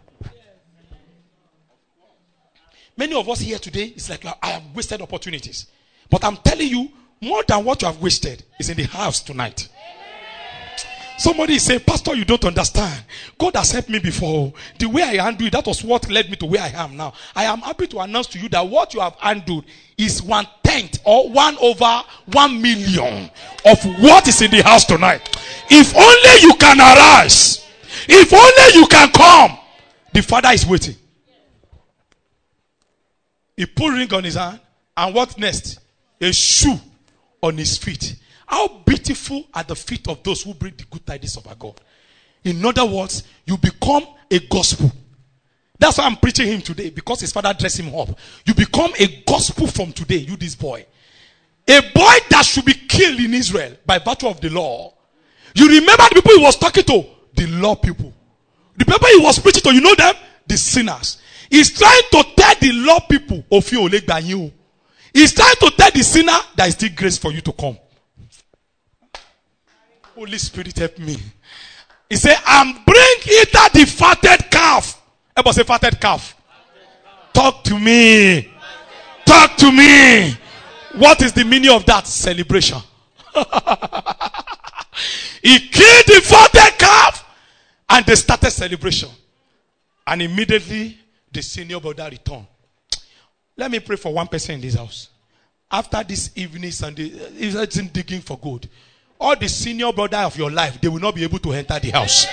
Many of us here today, it's like I have wasted opportunities. But I'm telling you, more than what you have wasted is in the house tonight. Somebody is saying, Pastor, you don't understand. God has helped me before. The way I handled it, that was what led me to where I am now. I am happy to announce to you that what you have handled is one tenth or one over one million of what is in the house tonight. If only you can arise. If only you can come. The Father is waiting. He put a ring on his hand. And what next? A shoe on his feet. How beautiful are the feet of those who bring the good tidings of our God. In other words, you become a gospel. That's why I'm preaching him today, because his father dressed him up. You become a gospel from today, you this boy. A boy that should be killed in Israel by virtue of the law. You remember the people he was talking to? The law people. The people he was preaching to, you know them? The sinners. He's trying to tell the law people, he's trying to tell the sinner that is still grace for you to come. Holy Spirit, help me. He said, and bring hither the fatted calf. Everybody say fatted calf. Talk to me. Talk to me. What is the meaning of that? Celebration. He killed the fatted calf and they started celebration. And immediately the senior brother returned. Let me pray for one person in this house. After this evening Sunday, is digging for gold. All the senior brother of your life, they will not be able to enter the house.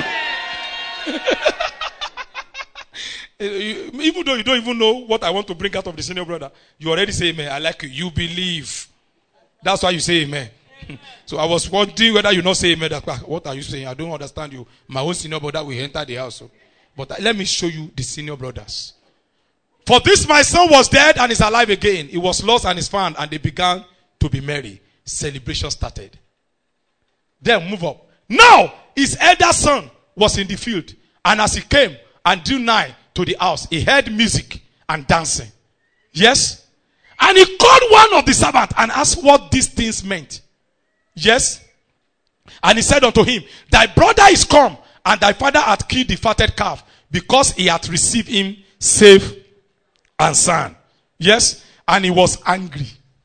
Even though you don't even know what I want to bring out of the senior brother, you already say amen. I like you. You believe. That's why you say amen. So I was wondering whether you not say amen. What are you saying? I don't understand you. My own senior brother will enter the house. But let me show you the senior brothers. For this my son was dead and is alive again. He was lost and is found, and they began to be merry. Celebration started. Then move up. Now his elder son was in the field, and as he came and drew nigh to the house, he heard music and dancing. Yes? And he called one of the servants and asked what these things meant. Yes? And he said unto him, thy brother is come, and thy father hath killed the fatted calf, because he hath received him safe and sound. Yes? And he was angry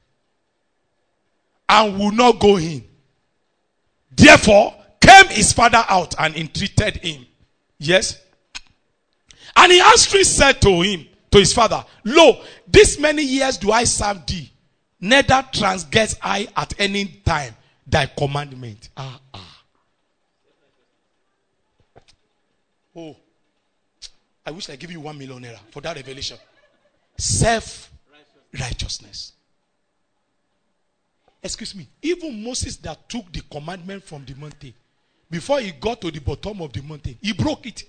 and would not go in. Therefore came his father out and entreated him. Yes? And he answering said to him, to his father, lo, this many years do I serve thee, neither transgress I at any time thy commandment. Ah, ah. Oh, I wish I give you one million naira for that revelation. Self-righteousness. Excuse me. Even Moses that took the commandment from the mountain, before he got to the bottom of the mountain, he broke it.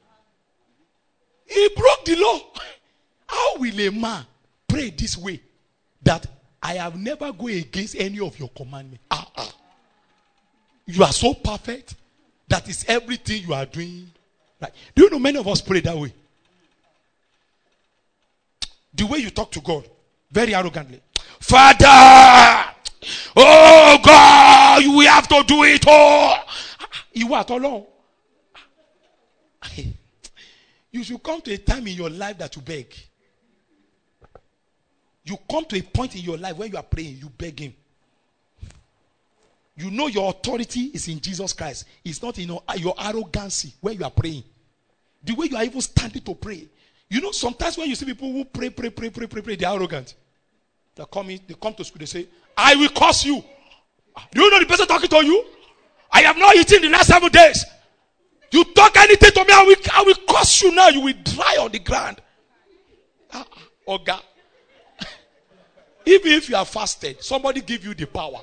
He broke the law. How will a man pray this way that I have never gone against any of your commandments? Ah, ah. You are so perfect. That is everything you are doing. Right? Do you know many of us pray that way? The way you talk to God, very arrogantly. Father, oh God, we have to do it all. You what alone? You should come to a time in your life that you beg. You come to a point in your life where you are praying, you beg him. You know your authority is in Jesus Christ. It's not in your, your arrogancy where you are praying. The way you are even standing to pray. You know, sometimes when you see people who pray, pray, pray, pray, pray, pray, they are arrogant. They come in, they come to school, they say, I will curse you. Do you know the person talking to you? I have not eaten the last seven days. You talk anything to me, I will, I will curse you now. You will dry on the ground. Ah, oh God. Even if you are fasted, somebody give you the power.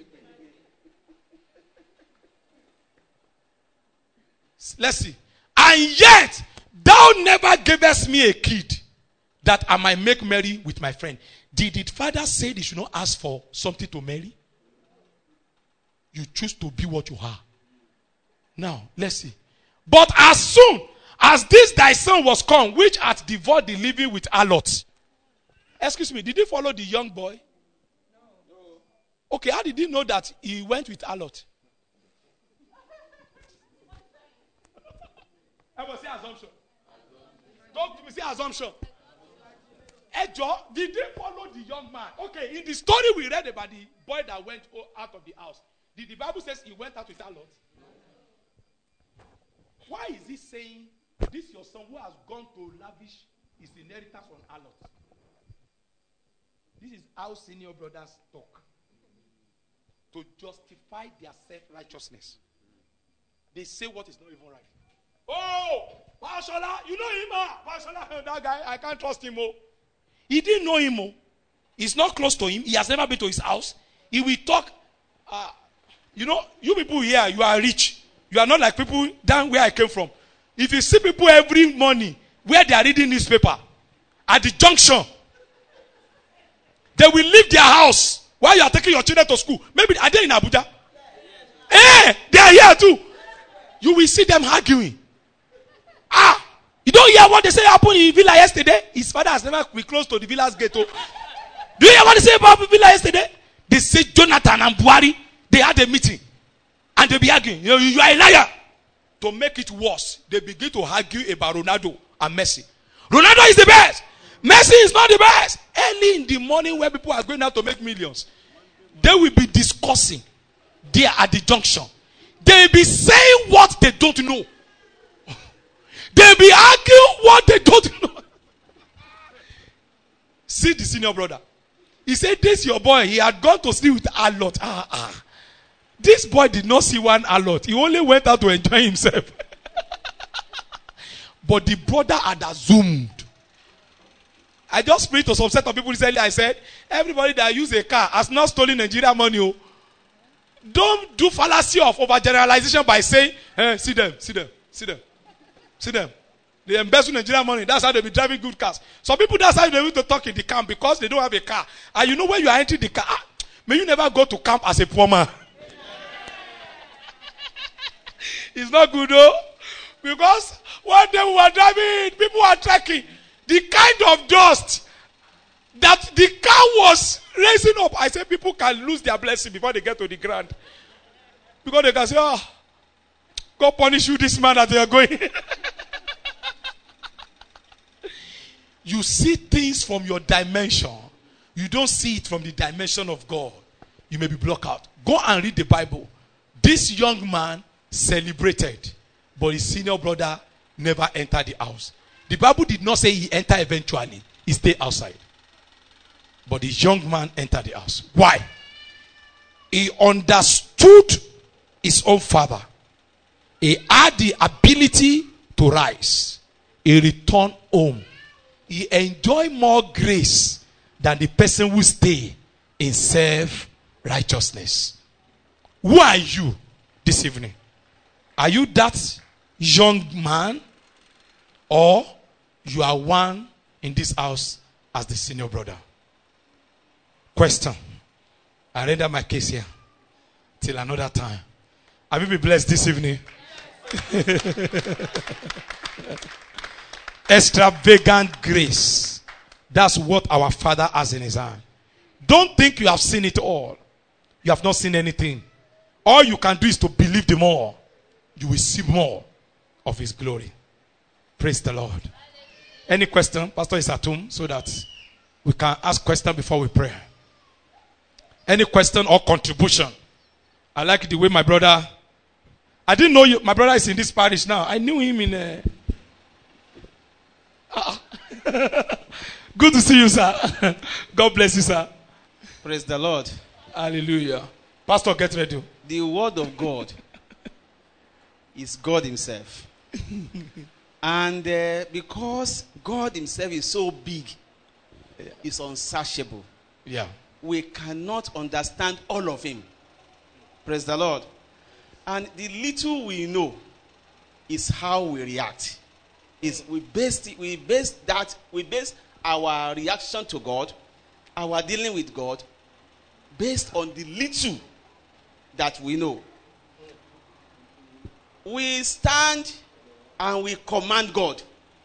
Let's see. And yet, thou never gavest me a kid that I might make merry with my friend. Did the father say they should not ask for something to marry? You choose to be what you are. Now, let's see. But as soon as this thy son was come, which hath devoured the living with harlots. Excuse me, did he follow the young boy? No. Okay, how did he know that he went with harlot? I will say assumption. Talk to me, say assumption. Ejo, did they follow the young man? Okay, in the story we read about the boy that went out of the house, did the Bible says he went out with harlot? Why is he saying this your son who has gone to lavish his inheritance on harlots? This is how senior brothers talk. To justify their self-righteousness. They say what is not even right. Oh, Pashola, you know him, ah? Pashola, that guy, I can't trust him. Oh. He didn't know him. Oh. He's not close to him. He has never been to his house. He will talk. Uh, you know, you people here, you are rich. You are not like people down where I came from. If you see people every morning where they are reading newspaper, at the junction, they will leave their house while you are taking your children to school. Maybe are they in Abuja? Eh, they are here too. You will see them arguing. Ah, you don't hear what they say happened in Villa yesterday? His father has never been close to the Villa's gate. Oh. Do you hear what they say about Villa yesterday? They say Jonathan and Buhari, they had a meeting. And they be arguing. You know, you are a liar. To make it worse, they begin to argue about Ronaldo and Messi. Ronaldo is the best. Messi is not the best. Early in the morning where people are going out to make millions, they will be discussing there at the junction. They will be saying what they don't know. They will be arguing what they don't know. See the senior brother. He said, this your boy, he had gone to sleep with a lot. Ah, ah. This boy did not see one a lot. He only went out to enjoy himself. But the brother had assumed. I just prayed to some set of people recently. I said, everybody that use a car has not stolen Nigeria money. Oh. Don't do fallacy of overgeneralization by saying, hey, see them, see them, see them, see them. They embezzle Nigerian money. That's how they be driving good cars. Some people, that's how they need to talk in the camp because they don't have a car. And you know when you are entering the car, ah, may you never go to camp as a poor man. It's not good though. Because one day we were driving, people were tracking the kind of dust that the car was raising up. I said people can lose their blessing before they get to the ground. Because they can say, oh, God punish you this man that they are going. You see things from your dimension. You don't see it from the dimension of God. You may be blocked out. Go and read the Bible. This young man celebrated, but his senior brother never entered the house. The Bible did not say he entered eventually. He stayed outside. But the young man entered the house. Why? He understood his own father. He had the ability to rise. He returned home. He enjoyed more grace than the person who stay in self-righteousness. Who are you this evening? Are you that young man? Or you are one in this house as the senior brother? Question. I render my case here. Till another time. Have you been blessed this evening? Extravagant grace. That's what our Father has in his hand. Don't think you have seen it all. You have not seen anything. All you can do is to believe the more. You will see more of his glory. Praise the Lord. Any question? Pastor is at home so that we can ask questions before we pray. Any question or contribution? I like the way my brother, I didn't know you, my brother is in this parish now. I knew him in a, uh, good to see you, sir. God bless you, sir. Praise the Lord. Hallelujah. Pastor, get ready. The word of God is God himself. And uh, because God himself is so big, yeah. It's unsearchable. Yeah. We cannot understand all of him. Praise the Lord. And the little we know is how we react. Is we base we base that we base our reaction to God, our dealing with God, based on the little that we know. We stand and we command God.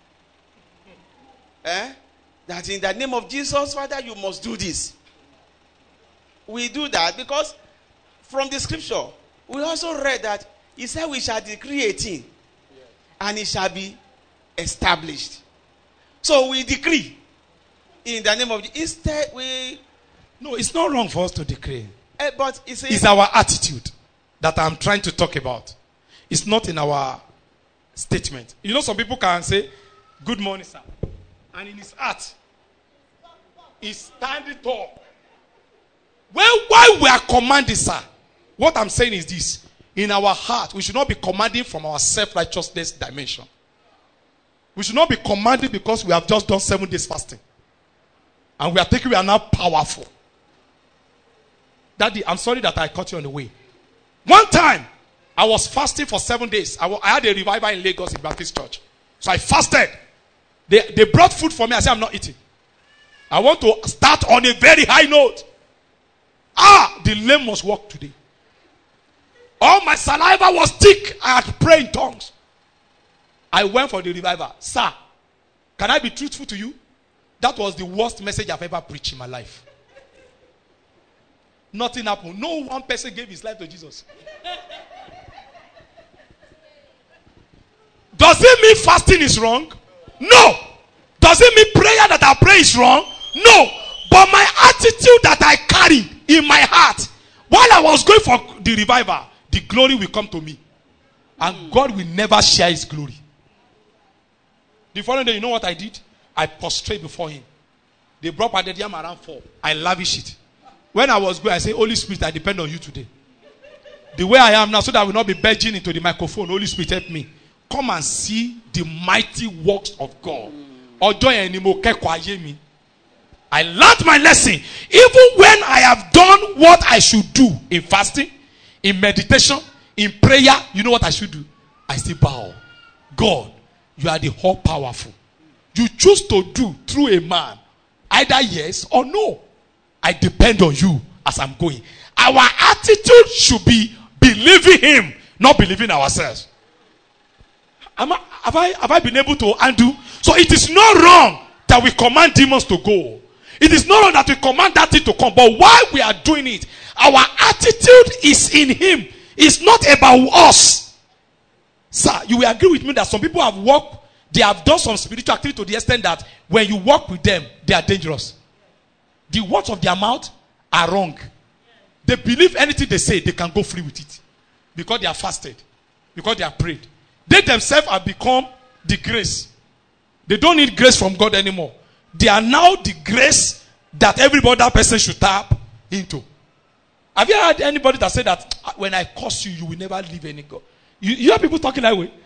Eh? That in the name of Jesus, Father, you must do this. We do that because from the scripture, we also read that he said we shall decree a thing and it shall be established. So we decree in the name of Jesus. Instead, we... No, it's not wrong for us to decree. Eh, but it's, a, it's our attitude that I'm trying to talk about. It's not in our statement. You know, some people can say, "Good morning, sir," and in his heart, he's standing tall. Well, while we are commanding, sir, what I'm saying is this: in our heart, we should not be commanding from our self-righteousness dimension. We should not be commanding because we have just done seven days fasting, and we are thinking we are now powerful. Daddy, I'm sorry that I caught you on the way. One time, I was fasting for seven days. I, I had a revival in Lagos in Baptist Church. So I fasted. They, they brought food for me. I said, I'm not eating. I want to start on a very high note. Ah, the lame must walk today. All my saliva was thick. I had to pray in tongues. I went for the revival. Sir, can I be truthful to you? That was the worst message I've ever preached in my life. Nothing happened. No one person gave his life to Jesus. Does it mean fasting is wrong? No. Does it mean prayer that I pray is wrong? No. But my attitude that I carried in my heart while I was going for the revival, the glory will come to me. And God will never share his glory. The following day, you know what I did? I prostrate before him. They brought Padediam around four. I lavish it. When I was going, I said, Holy Spirit, I depend on you today. The way I am now, so that I will not be begging into the microphone. Holy Spirit, help me. Come and see the mighty works of God. I learned my lesson. Even when I have done what I should do in fasting, in meditation, in prayer, you know what I should do? I still bow. God, you are the all powerful. You choose to do through a man, either yes or no. I depend on you as I'm going. Our attitude should be believing him, not believing ourselves. Am I, have, I, have I been able to undo? So it is not wrong that we command demons to go. It is not wrong that we command that thing to come. But while we are doing it, our attitude is in him. It's not about us. Sir, you will agree with me that some people have walked, they have done some spiritual activity to the extent that when you walk with them, they are dangerous. The words of their mouth are wrong. They believe anything they say, they can go free with it. Because they are fasted. Because they are prayed. They themselves have become the grace. They don't need grace from God anymore. They are now the grace that every other person should tap into. Have you heard anybody that said that when I curse you, you will never leave any God? You, you hear people talking that way?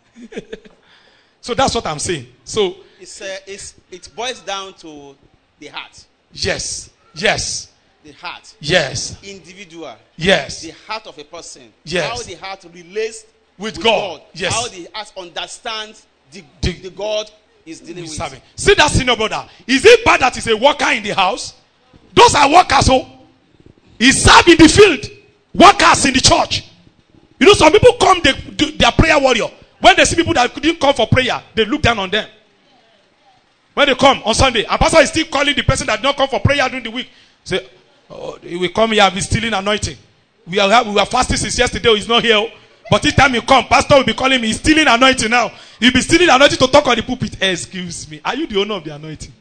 So that's what I'm saying. So it's, uh, it's, it boils down to the heart. Yes. Yes. The heart. Yes. Individual. Yes. The heart of a person. Yes. How the heart relates with, with God. God. Yes. How the heart understands the, the, the God is dealing with. Serving. See that senior brother. Is it bad that he's a worker in the house? Those are workers. Oh, he served in the field. Workers in the church. You know, some people come, they, they are prayer warrior. When they see people that couldn't come for prayer, they look down on them. When they come on Sunday, and pastor is still calling the person that did not come for prayer during the week. Say, oh, he will come here and be stealing anointing. We are we are fasting since yesterday. He's not here. But each time you come, pastor will be calling me. He's stealing anointing now. He'll be stealing anointing to talk on the pulpit. Excuse me. Are you the owner of the anointing?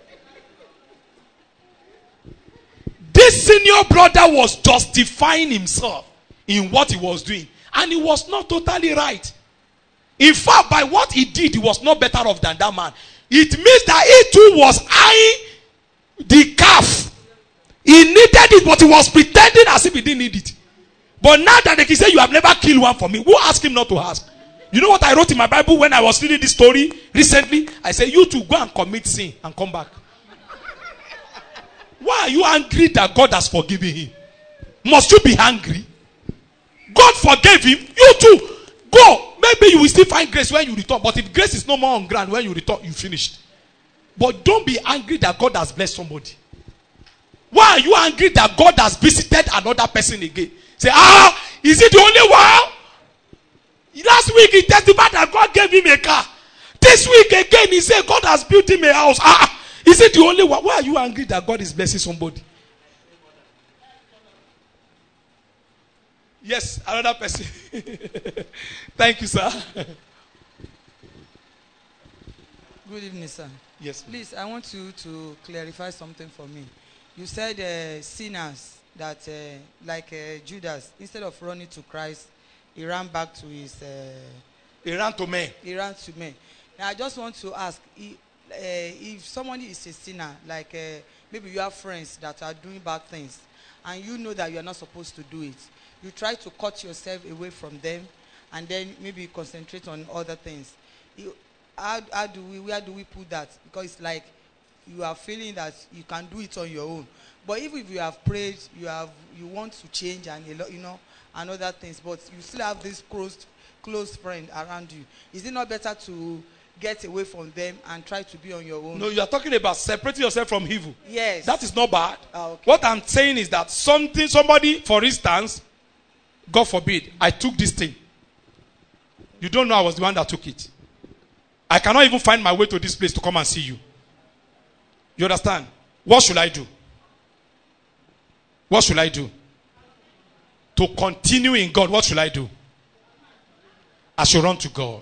This senior brother was justifying himself in what he was doing. And he was not totally right. In fact, by what he did, he was not better off than that man. It means that he too was eyeing the calf. He needed it, but he was pretending as if he didn't need it. But now that they can say, you have never killed one for me, who asked him not to ask? You know what I wrote in my Bible when I was reading this story recently? I said, you too, go and commit sin and come back. Why are you angry that God has forgiven him? Must you be angry? God forgave him. You too, go. Maybe you will still find grace when you return. But if grace is no more on ground, when you return, you finished. But don't be angry that God has blessed somebody. Why are you angry that God has visited another person again? Say, ah, is it the only one? Last week he testified that God gave him a car. This week again he said God has built him a house. Ah, is it the only one? Why are you angry that God is blessing somebody? Yes, another person. Thank you, sir. Good evening, sir. Yes, ma'am. Please, I want you to clarify something for me. You said uh, sinners that, uh, like uh, Judas, instead of running to Christ, he ran back to his uh, He ran to men. He ran to men. Now I just want to ask, if, uh, if somebody is a sinner, like uh, maybe you have friends that are doing bad things, and you know that you are not supposed to do it, you try to cut yourself away from them, and then maybe concentrate on other things. You, how, how do we, where do we put that? Because it's like you are feeling that you can do it on your own. But even if you have prayed, you have, you want to change and a lot, you know, and other things, but you still have this close, close friend around you. Is it not better to get away from them and try to be on your own? No, you are talking about separating yourself from evil. Yes. That is not bad. Ah, okay. What I'm saying is that something, somebody, for instance, God forbid, I took this thing. You don't know I was the one that took it. I cannot even find my way to this place to come and see you. You understand? What should I do? What should I do? To continue in God, what should I do? I should run to God.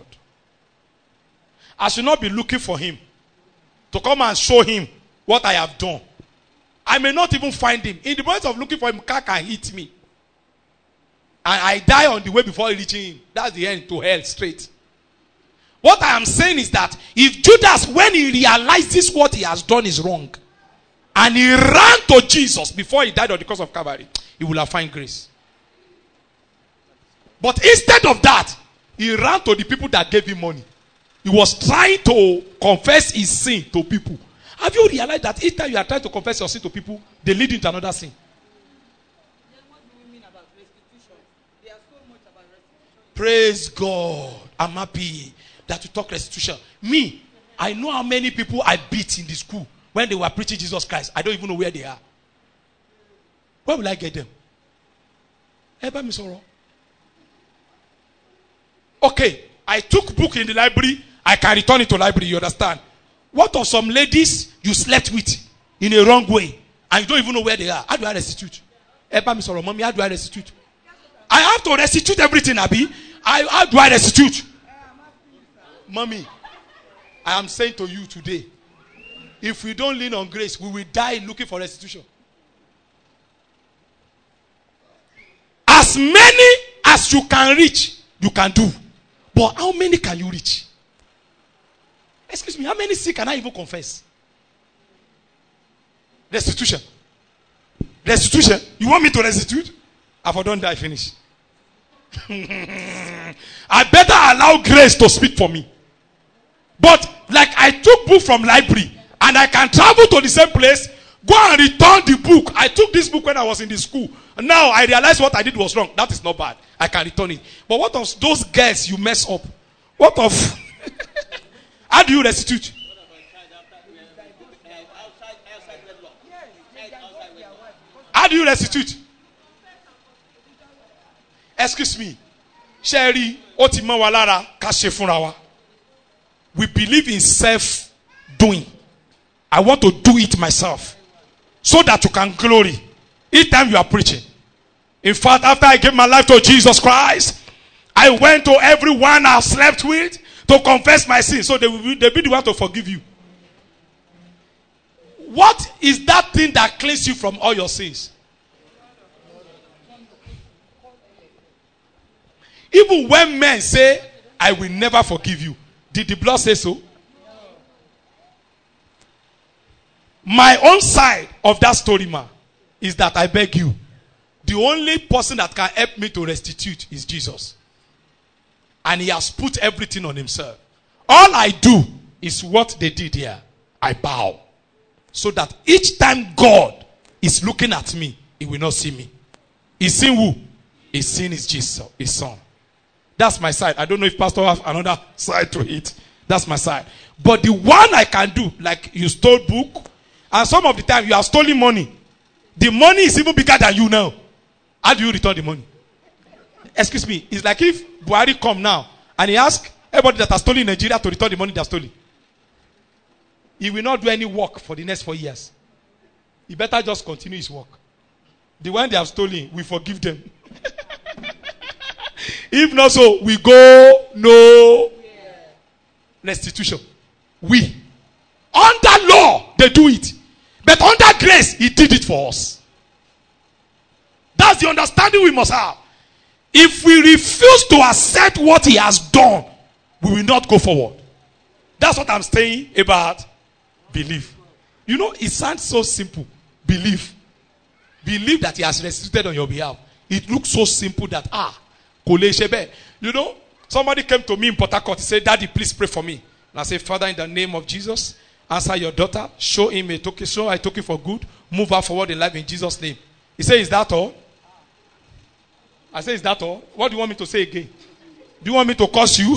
I should not be looking for him to come and show him what I have done. I may not even find him. In the process of looking for him, car can hit me. And I die on the way before reaching him. That's the end to hell straight. What I am saying is that if Judas, when he realizes what he has done is wrong, and he ran to Jesus before he died on the cross of Calvary, he will have found grace. But instead of that, he ran to the people that gave him money. He was trying to confess his sin to people. Have you realized that each time you are trying to confess your sin to people, they lead into another sin? Then what do we mean about restitution? They are so much about restitution. Praise God. I'm happy that you talk restitution. Me, I know how many people I beat in the school when they were preaching Jesus Christ. I don't even know where they are. Where will I get them? Ever me sorrow? Okay, I took book in the library. I can return it to library. You understand? What of some ladies you slept with in a wrong way and you don't even know where they are? How do I restitute? Ever me sorrow, mommy? How do I restitute? I have to restitute everything, Abi. I, how do I restitute? Mommy, I am saying to you today, if we don't lean on grace, we will die looking for restitution. As many as you can reach, you can do. But how many can you reach? Excuse me, how many sin can I even confess? Restitution. Restitution. You want me to restitute? I've done that, finish. I better allow grace to speak for me. But like I took book from library and I can travel to the same place, go and return the book. I took this book when I was in the school. Now I realize what I did was wrong. That is not bad. I can return it. But what of those girls you mess up? What of... How do you restitute? How do you restitute? Excuse me. Sherry, Otima Walara, Kashe Funrawa. We believe in self-doing. I want to do it myself. So that you can glory. Each time you are preaching. In fact, after I gave my life to Jesus Christ, I went to everyone I slept with to confess my sins. So they will be, they will be the one to forgive you. What is that thing that cleans you from all your sins? Even when men say, I will never forgive you. Did the blood say so? My own side of that story, ma, is that I beg you. The only person that can help me to restitute is Jesus. And he has put everything on himself. All I do is what they did here. I bow. So that each time God is looking at me, he will not see me. He's seen who? He's seen his Jesus, his son. That's my side. I don't know if pastor has another side to it. That's my side. But the one I can do, like you stole book, and some of the time you have stolen money. The money is even bigger than you now. How do you return the money? Excuse me. It's like if Buhari come now and he ask everybody that has stolen in Nigeria to return the money they have stolen. He will not do any work for the next four years. He better just continue his work. The one they have stolen, we forgive them. If not so, we go no restitution. We. Under law, they do it. But under grace, he did it for us. That's the understanding we must have. If we refuse to accept what he has done, we will not go forward. That's what I'm saying about belief. You know, it sounds so simple. Believe. Believe that he has restituted on your behalf. It looks so simple that, ah, you know, somebody came to me in Port Harcourt. He said, Daddy, please pray for me. And I said, Father, in the name of Jesus, answer your daughter. Show him a token. Show I took it for good. Move her forward in life in Jesus' name. He said, is that all? I said, is that all? What do you want me to say again? Do you want me to curse you?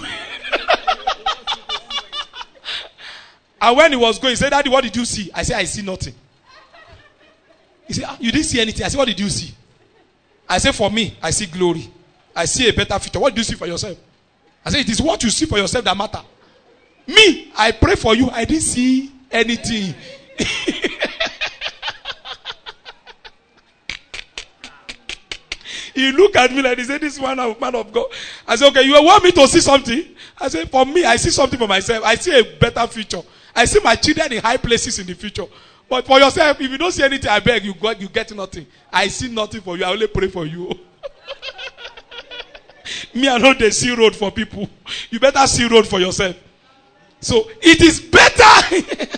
And when he was going, he said, Daddy, what did you see? I said, I see nothing. He said, ah, you didn't see anything. I said, what did you see? I said, for me, I see glory. I see a better future. What do you see for yourself? I said, it is what you see for yourself that matter. Me, I pray for you. I didn't see anything. He looked at me like he said, this man of man of God. I said, okay, you want me to see something? I said, for me, I see something for myself. I see a better future. I see my children in high places in the future. But for yourself, if you don't see anything, I beg you, God, you get nothing. I see nothing for you. I only pray for you. Me, I know they see road for people. You better see road for yourself. So it is better.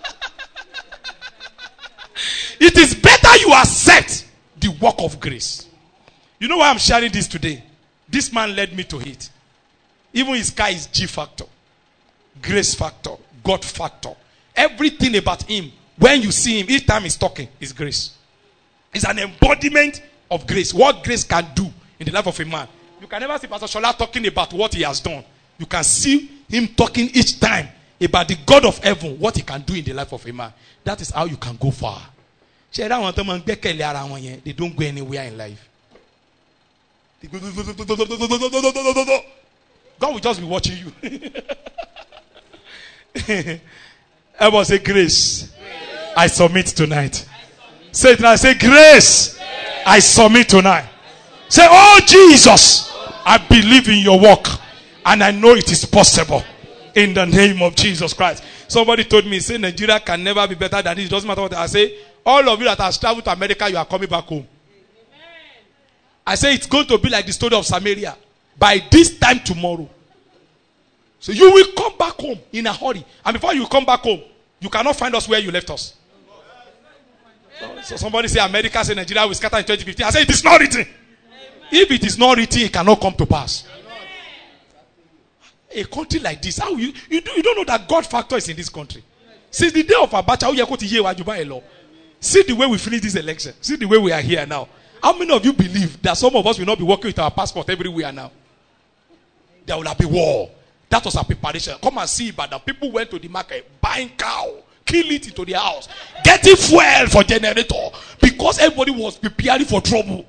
It is better you accept the work of grace. You know why I'm sharing this today? This man led me to it. Even his car is G factor, grace factor, God factor. Everything about him, when you see him, each time he's talking, is grace. It's an embodiment of grace. What grace can do in the life of a man. You can never see Pastor Shola talking about what he has done. You can see him talking each time about the God of heaven, what he can do in the life of a man. That is how you can go far. They don't go anywhere in life. God will just be watching you. Everyone say grace. I submit tonight. Say it now. Say grace. I submit tonight. Say, oh Jesus, I believe in your work and I know it is possible in the name of Jesus Christ. Somebody told me, say Nigeria can never be better than this. It doesn't matter what I say. All of you that have traveled to America, you are coming back home. I say it's going to be like the story of Samaria. By this time tomorrow. So you will come back home in a hurry. And before you come back home, you cannot find us where you left us. So, so somebody say America, say Nigeria will scatter in twenty fifteen. I say it is not written. If it is not written, it cannot come to pass. A country like this, how you you, do, you don't know that God factor is in this country. Since the day of Abacha, see the way we finish this election. See the way we are here now. How many of you believe that some of us will not be working with our passport everywhere now? There will be war. That was a preparation. Come and see, but the people went to the market, buying cow, kill it into the house, getting fuel for generator, because everybody was preparing for trouble.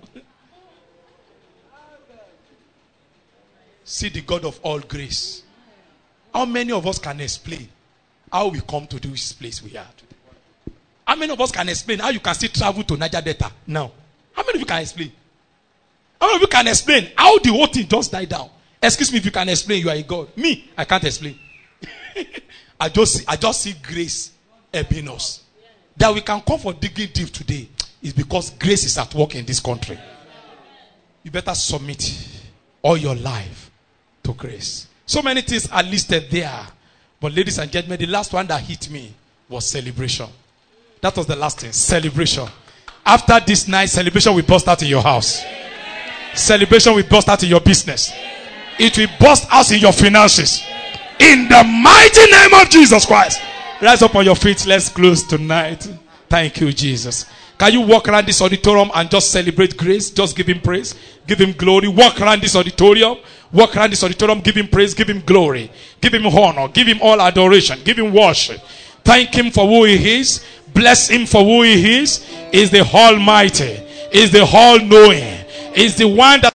See the God of all grace. How many of us can explain how we come to this place we are today? How many of us can explain how you can still travel to Niger Delta now? How many of you can explain? How many of you can explain how the whole thing just died down? Excuse me, if you can explain, you are a God. Me, I can't explain. I just see, I just see grace helping us. That we can come for digging deep today is because grace is at work in this country. You better submit all your life to grace. So many things are listed there. But ladies and gentlemen, the last one that hit me was celebration. That was the last thing. Celebration. After this night, celebration will burst out in your house. Celebration will burst out in your business. It will burst out in your finances. In the mighty name of Jesus Christ. Rise up on your feet. Let's close tonight. Thank you, Jesus. Can you walk around this auditorium and just celebrate grace? Just give him praise. Give him glory. Walk around this auditorium. Walk around this auditorium. Give him praise. Give him glory. Give him honor. Give him all adoration. Give him worship. Thank him for who he is. Bless him for who he is. He is the Almighty. He is the all-knowing. He is the one that